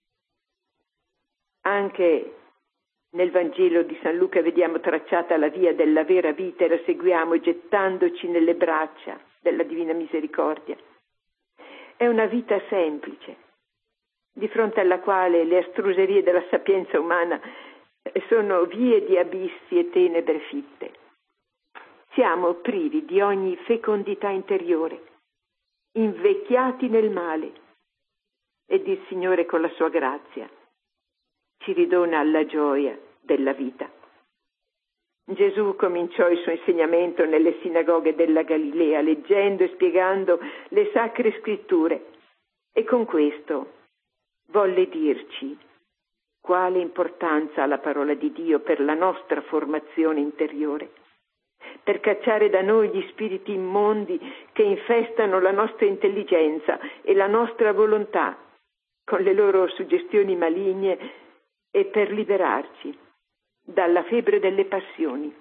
Speaker 2: Anche nel Vangelo di San Luca vediamo tracciata la via della vera vita e la seguiamo gettandoci nelle braccia della Divina Misericordia. È una vita semplice, di fronte alla quale le astruserie della sapienza umana sono vie di abissi e tenebre fitte. Siamo privi di ogni fecondità interiore, invecchiati nel male, ed il Signore con la sua grazia ci ridona alla gioia della vita. Gesù cominciò il suo insegnamento nelle sinagoghe della Galilea, leggendo e spiegando le sacre scritture, e con questo volle dirci quale importanza ha la parola di Dio per la nostra formazione interiore, per cacciare da noi gli spiriti immondi che infestano la nostra intelligenza e la nostra volontà con le loro suggestioni maligne, e per liberarci dalla febbre delle passioni.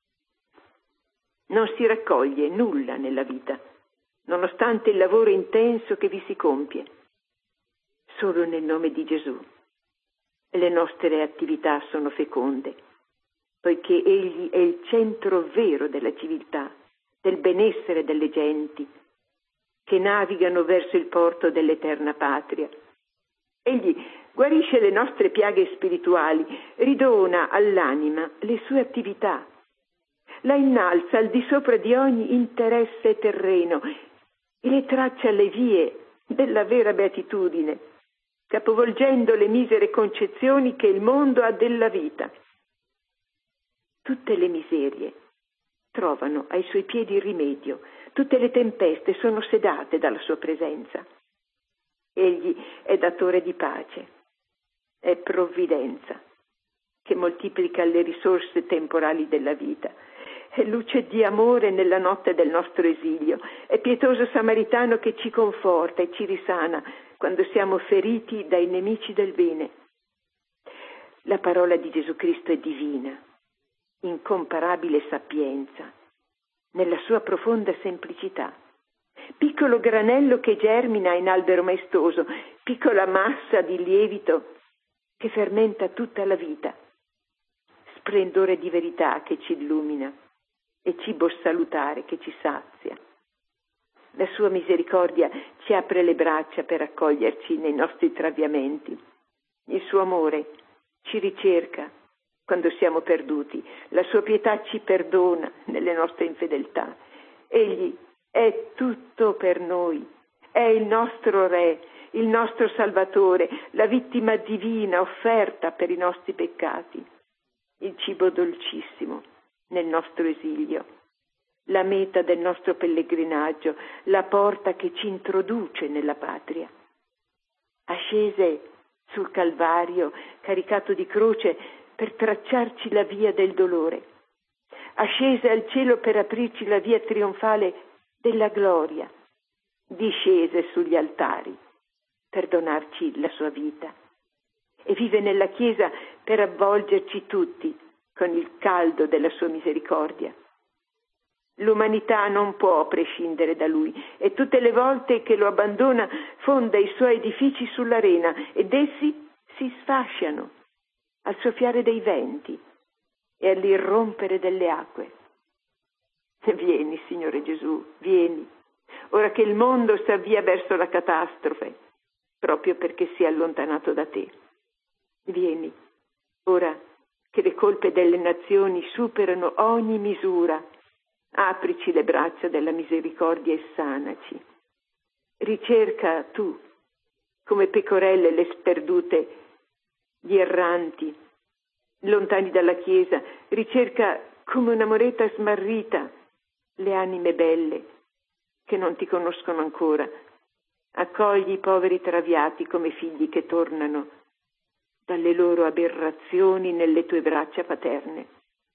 Speaker 2: Non si raccoglie nulla nella vita, nonostante il lavoro intenso che vi si compie. Solo nel nome di Gesù le nostre attività sono feconde, poiché Egli è il centro vero della civiltà, del benessere delle genti, che navigano verso il porto dell'eterna patria. Egli guarisce le nostre piaghe spirituali, ridona all'anima le sue attività, la innalza al di sopra di ogni interesse terreno e le traccia le vie della vera beatitudine, capovolgendo le misere concezioni che il mondo ha della vita. Tutte le miserie trovano ai suoi piedi rimedio, tutte le tempeste sono sedate dalla sua presenza. Egli è datore di pace, è provvidenza che moltiplica le risorse temporali della vita, è luce di amore nella notte del nostro esilio, è pietoso samaritano che ci conforta e ci risana quando siamo feriti dai nemici del bene. La parola di Gesù Cristo è divina, incomparabile sapienza, nella sua profonda semplicità. Piccolo granello che germina in albero maestoso, piccola massa di lievito che fermenta tutta la vita, splendore di verità che ci illumina e cibo salutare che ci sazia. La sua misericordia ci apre le braccia per accoglierci nei nostri traviamenti. Il suo amore ci ricerca quando siamo perduti, la sua pietà ci perdona nelle nostre infedeltà. Egli è tutto per noi, è il nostro Re, il nostro Salvatore, la vittima divina offerta per i nostri peccati. il cibo dolcissimo nel nostro esilio, la meta del nostro pellegrinaggio, la porta che ci introduce nella patria. Ascese sul Calvario, caricato di croce, per tracciarci la via del dolore. Ascese al cielo per aprirci la via trionfale della gloria. Discese sugli altari per donarci la sua vita. E vive nella Chiesa per avvolgerci tutti con il caldo della sua misericordia. L'umanità non può prescindere da lui e tutte le volte che lo abbandona fonda i suoi edifici sull'arena ed essi si sfasciano al soffiare dei venti e all'irrompere delle acque. Vieni, Signore Gesù, vieni, ora che il mondo si avvia verso la catastrofe, proprio perché si è allontanato da te. Vieni, ora che le colpe delle nazioni superano ogni misura. Aprici le braccia della misericordia e sanaci. Ricerca tu, come pecorelle le sperdute, gli erranti, lontani dalla Chiesa, ricerca come una moreta smarrita le anime belle che non ti conoscono ancora. Accogli i poveri traviati come figli che tornano dalle loro aberrazioni nelle tue braccia paterne.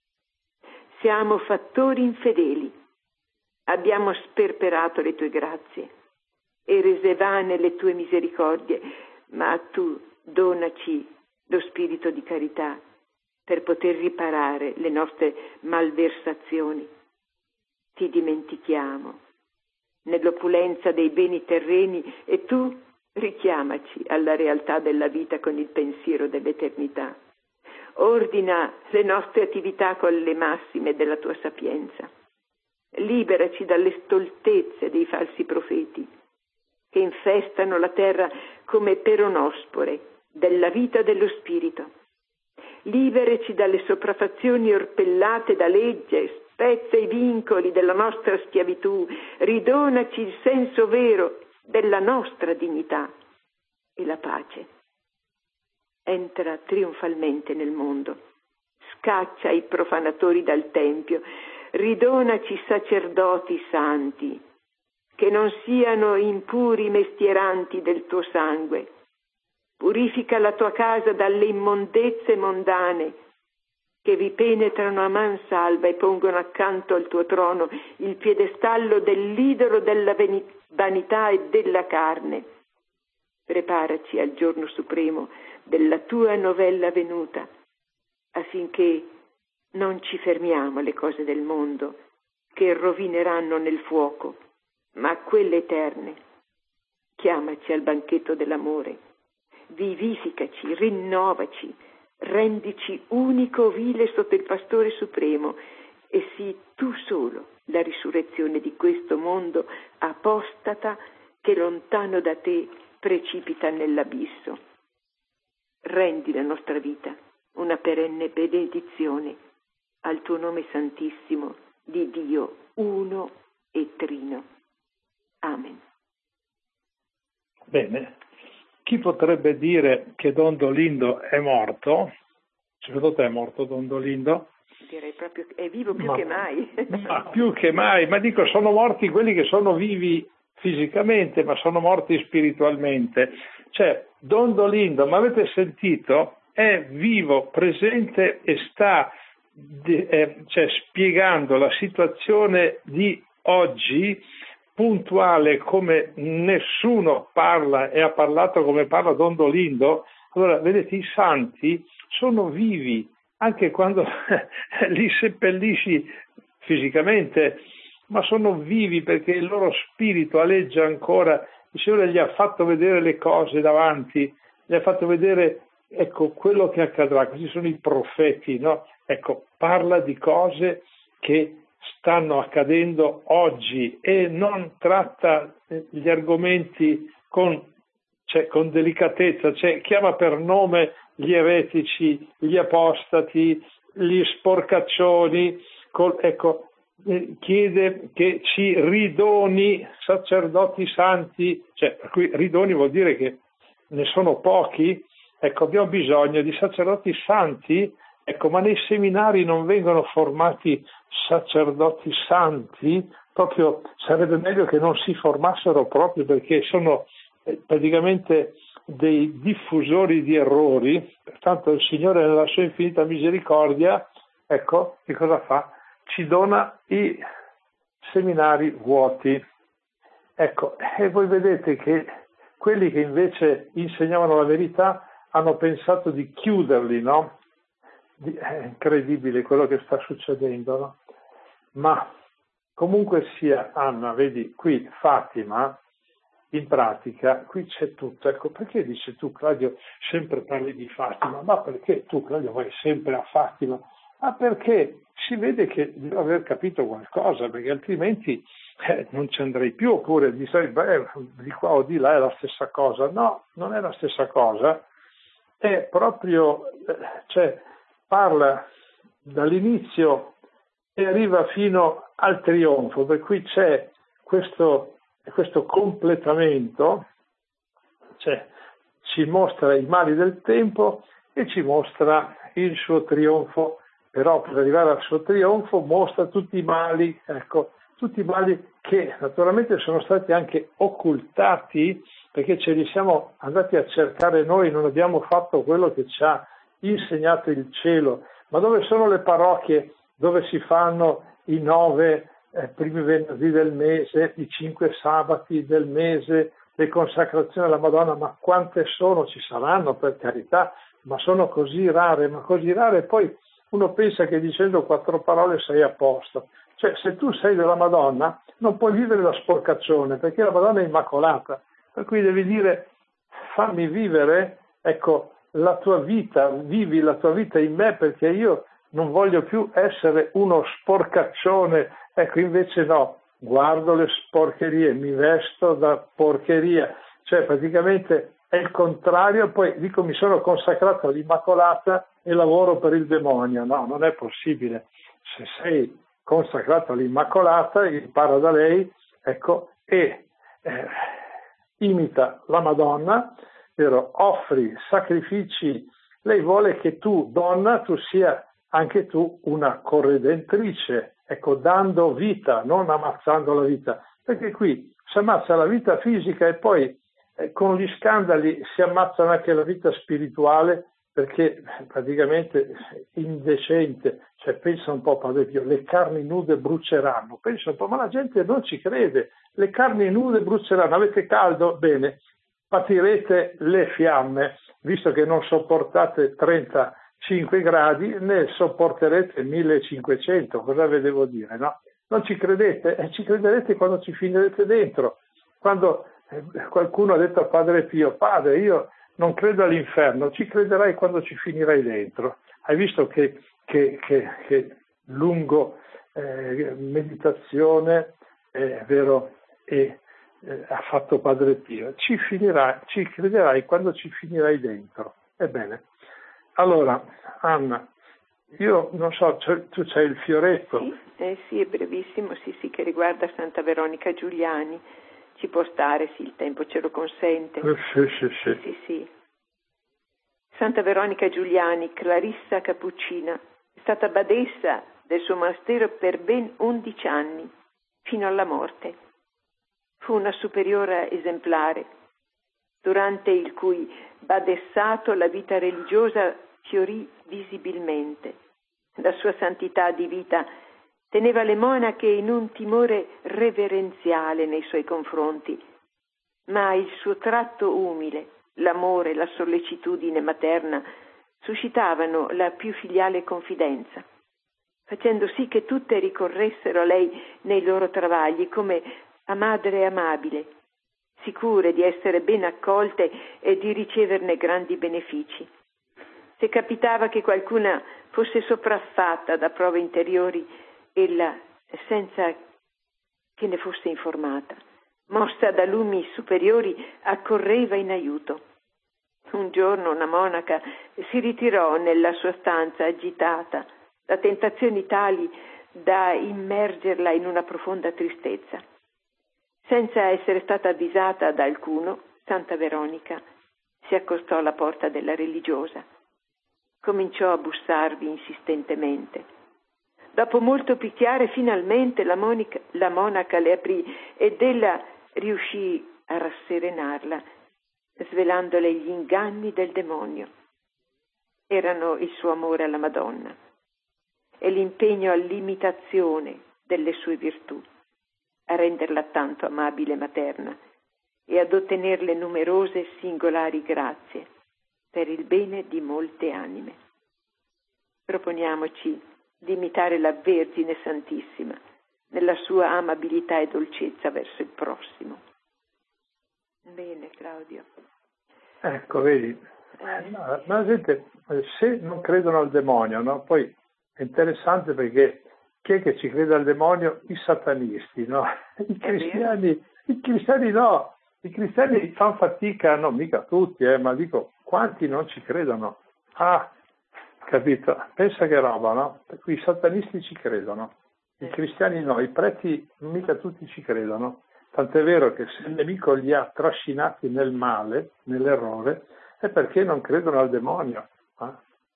Speaker 2: Siamo fattori infedeli, abbiamo sperperato le tue grazie e rese vane le tue misericordie, ma tu donaci lo spirito di carità per poter riparare le nostre malversazioni. Ti dimentichiamo nell'opulenza dei beni terreni e tu richiamaci alla realtà della vita con il pensiero dell'eternità. Ordina le nostre attività con le massime della tua sapienza. Liberaci dalle stoltezze dei falsi profeti che infestano la terra come peronospore della vita dello spirito. Liberaci dalle sopraffazioni orpellate da legge, spezza i vincoli della nostra schiavitù, ridonaci il senso vero della nostra dignità e la pace. Entra trionfalmente nel mondo, scaccia i profanatori dal Tempio, ridonaci sacerdoti santi, che non siano impuri mestieranti del tuo sangue. Purifica la tua casa dalle immondezze mondane, che vi penetrano a man salva e pongono accanto al tuo trono il piedestallo dell'idolo della vanità e della carne. Preparaci al giorno supremo della tua novella venuta, affinché non ci fermiamo alle cose del mondo che rovineranno nel fuoco, ma a quelle eterne. Chiamaci al banchetto dell'amore, vivificaci, rinnovaci, rendici unico ovile sotto il Pastore Supremo e sii tu solo la risurrezione di questo mondo apostata che lontano da te precipita nell'abisso. Rendi la nostra vita una perenne benedizione al tuo nome santissimo di Dio uno e trino. Amen.
Speaker 1: Bene, chi potrebbe dire che Don Dolindo è morto? Secondo te è morto Don Dolindo?
Speaker 2: Direi proprio che è vivo più
Speaker 1: ma,
Speaker 2: che mai.
Speaker 1: Ma più che mai, ma dico sono morti quelli che sono vivi fisicamente, ma sono morti spiritualmente. Cioè, Don Dolindo, ma avete sentito? È vivo, presente e sta eh, cioè, spiegando la situazione di oggi, puntuale come nessuno parla e ha parlato come parla Don Dolindo. Allora, vedete, i santi sono vivi, anche quando li seppellisci fisicamente, ma sono vivi perché il loro spirito aleggia ancora. Il Signore gli ha fatto vedere le cose davanti, gli ha fatto vedere, ecco, quello che accadrà. Questi sono i profeti, no? Ecco, parla di cose che stanno accadendo oggi e non tratta gli argomenti con, cioè, con delicatezza, cioè chiama per nome gli eretici, gli apostati, gli sporcaccioni, col, ecco, chiede che ci ridoni sacerdoti santi, cioè per cui ridoni vuol dire che ne sono pochi. Ecco, abbiamo bisogno di sacerdoti santi Ecco, ma nei seminari non vengono formati sacerdoti santi? Proprio sarebbe meglio che non si formassero proprio, perché sono eh, praticamente dei diffusori di errori. Pertanto il Signore nella sua infinita misericordia, ecco, che cosa fa? Ci dona i seminari vuoti. Ecco, e voi vedete che quelli che invece insegnavano la verità hanno pensato di chiuderli, no? È incredibile quello che sta succedendo, no? Ma comunque sia, Anna, vedi, qui Fatima, in pratica, qui c'è tutto. Ecco, perché dice tu, Claudio, sempre parli di Fatima? Ma perché tu, Claudio, vai sempre a Fatima? Ah, perché si vede che devo aver capito qualcosa, perché altrimenti eh, non ci andrei più, oppure di, beh, di qua o di là è la stessa cosa. No, non è la stessa cosa, è proprio, eh, cioè, parla dall'inizio e arriva fino al trionfo, per cui c'è questo, questo completamento, cioè ci mostra i mali del tempo e ci mostra il suo trionfo, però per arrivare al suo trionfo mostra tutti i mali, ecco, tutti i mali che naturalmente sono stati anche occultati, perché ce li siamo andati a cercare noi, non abbiamo fatto quello che ci ha insegnato il cielo. Ma dove sono le parrocchie dove si fanno i nove eh, primi venerdì del mese, i cinque sabati del mese, le consacrazioni alla Madonna? Ma quante sono? Ci saranno, per carità, ma sono così rare, ma così rare. Poi uno pensa che dicendo quattro parole sei a posto. Cioè, se tu sei della Madonna non puoi vivere la sporcaccione, perché la Madonna è immacolata, per cui devi dire: fammi vivere, ecco, la tua vita, vivi la tua vita in me, perché io non voglio più essere uno sporcaccione. Ecco, invece no, guardo le sporcherie, mi vesto da porcheria, cioè praticamente è il contrario. Poi dico: mi sono consacrato all'Immacolata e lavoro per il demonio. No, non è possibile. Se sei consacrato all'Immacolata, impara da lei, ecco, e eh, imita la Madonna, vero? Offri sacrifici. Lei vuole che tu, donna, tu sia anche tu una corredentrice, ecco, dando vita, non ammazzando la vita, perché qui si ammazza la vita fisica e poi eh, con gli scandali si ammazzano anche la vita spirituale, perché praticamente indecente. Cioè, pensa un po', Padre Pio, le carni nude bruceranno, pensa un po', ma la gente non ci crede, le carni nude bruceranno. Avete caldo? Bene, patirete le fiamme, visto che non sopportate trentacinque gradi, ne sopporterete millecinquecento. Cosa ve devo dire, no? Non ci credete? E eh, ci crederete quando ci finirete dentro. Quando eh, qualcuno ha detto a Padre Pio: Padre, io non credo all'inferno. Ci crederai quando ci finirai dentro. Hai visto che, che, che, che lungo eh, meditazione, eh, vero, e eh, ha fatto Padre Pio. Ci finirai, ci crederai quando ci finirai dentro. Ebbene, allora, Anna, io non so, tu c'hai il fioretto.
Speaker 2: Sì, eh, sì, è brevissimo, sì, sì, che riguarda Santa Veronica Giuliani. Ci può stare, sì, il tempo ce lo consente.
Speaker 1: Eh, sì, sì, sì.
Speaker 2: Sì, sì, sì. Santa Veronica Giuliani, clarissa cappuccina, è stata badessa del suo monastero per ben undici anni, fino alla morte. Fu una superiora esemplare, durante il cui badessato la vita religiosa fiorì visibilmente. La sua santità di vita teneva le monache in un timore reverenziale nei suoi confronti, ma il suo tratto umile, l'amore, la sollecitudine materna suscitavano la più filiale confidenza, facendo sì che tutte ricorressero a lei nei loro travagli come a madre amabile, sicure di essere ben accolte e di riceverne grandi benefici. Se capitava che qualcuna fosse sopraffatta da prove interiori, ella, senza che ne fosse informata, mossa da lumi superiori, accorreva in aiuto. Un giorno una monaca si ritirò nella sua stanza agitata da tentazioni tali da immergerla in una profonda tristezza. Senza essere stata avvisata da alcuno, Santa Veronica si accostò alla porta della religiosa. cominciò a bussarvi insistentemente. Dopo molto picchiare, finalmente la, monica, la monaca le aprì ed ella riuscì a rasserenarla, svelandole gli inganni del demonio. Erano il suo amore alla Madonna e l'impegno all'imitazione delle sue virtù, a renderla tanto amabile e materna e ad ottenerle numerose e singolari grazie per il bene di molte anime. Proponiamoci di imitare la Vergine Santissima nella sua amabilità e dolcezza verso il prossimo. Bene, Claudio.
Speaker 1: Ecco, vedi,
Speaker 2: Eh.
Speaker 1: ma la gente, se non credono al demonio, no? Poi è interessante perché chi è che ci crede al demonio? I satanisti, no? I cristiani, i cristiani no, i cristiani fanno fatica, no, mica tutti, eh, ma dico, quanti non ci credono? Ah, capito? Pensa che roba, no? Per cui i satanisti ci credono, i cristiani no, i preti mica tutti ci credono. Tant'è vero che se il nemico li ha trascinati nel male, nell'errore, è perché non credono al demonio. Eh?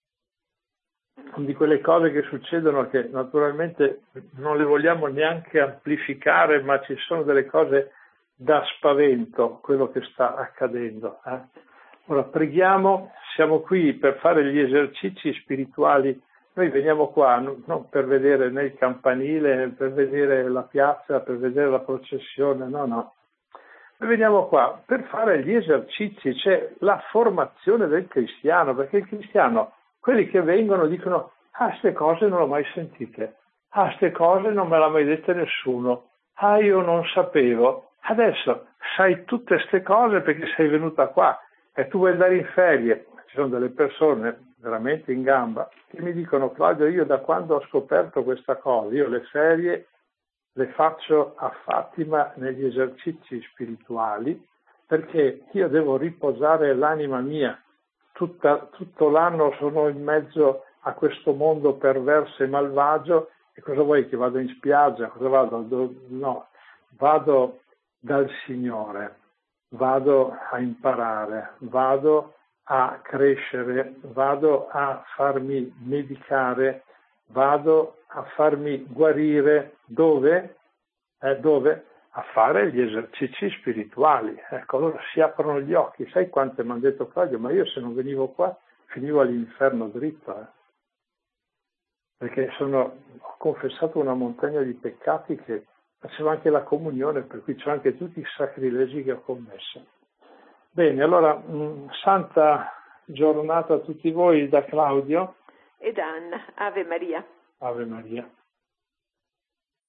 Speaker 1: Di quelle cose che succedono che naturalmente non le vogliamo neanche amplificare, ma ci sono delle cose da spavento, quello che sta accadendo. Eh? Ora preghiamo, siamo qui per fare gli esercizi spirituali. Noi veniamo qua non per vedere né il campanile, per vedere la piazza, per vedere la processione, no, no. Noi veniamo qua per fare gli esercizi, cioè la formazione del cristiano, perché il cristiano, quelli che vengono dicono, ah, queste cose non le ho mai sentite, ah, queste cose non me l'ha mai dette nessuno, ah, io non sapevo, adesso sai tutte queste cose perché sei venuta qua e tu vuoi andare in ferie. Ci sono delle persone veramente in gamba che mi dicono, Claudio, io da quando ho scoperto questa cosa, io le ferie le faccio a Fatima negli esercizi spirituali perché io devo riposare l'anima mia. Tutta, tutto l'anno sono in mezzo a questo mondo perverso e malvagio e cosa vuoi che vado in spiaggia? Cosa vado? No, vado dal Signore, vado a imparare, vado a crescere, vado a farmi medicare, vado a farmi guarire. Dove? Eh, dove? A fare gli esercizi spirituali. Ecco, allora si aprono gli occhi. Sai quante mi hanno detto, Claudio, ma io se non venivo qua finivo all'inferno dritto. Eh? Perché sono, ho confessato una montagna di peccati che facevo anche la comunione, per cui c'ho anche tutti i sacrilegi che ho commesso. Bene, allora, mh, santa giornata a tutti voi da Claudio
Speaker 2: e da Anna. Ave Maria.
Speaker 1: Ave Maria.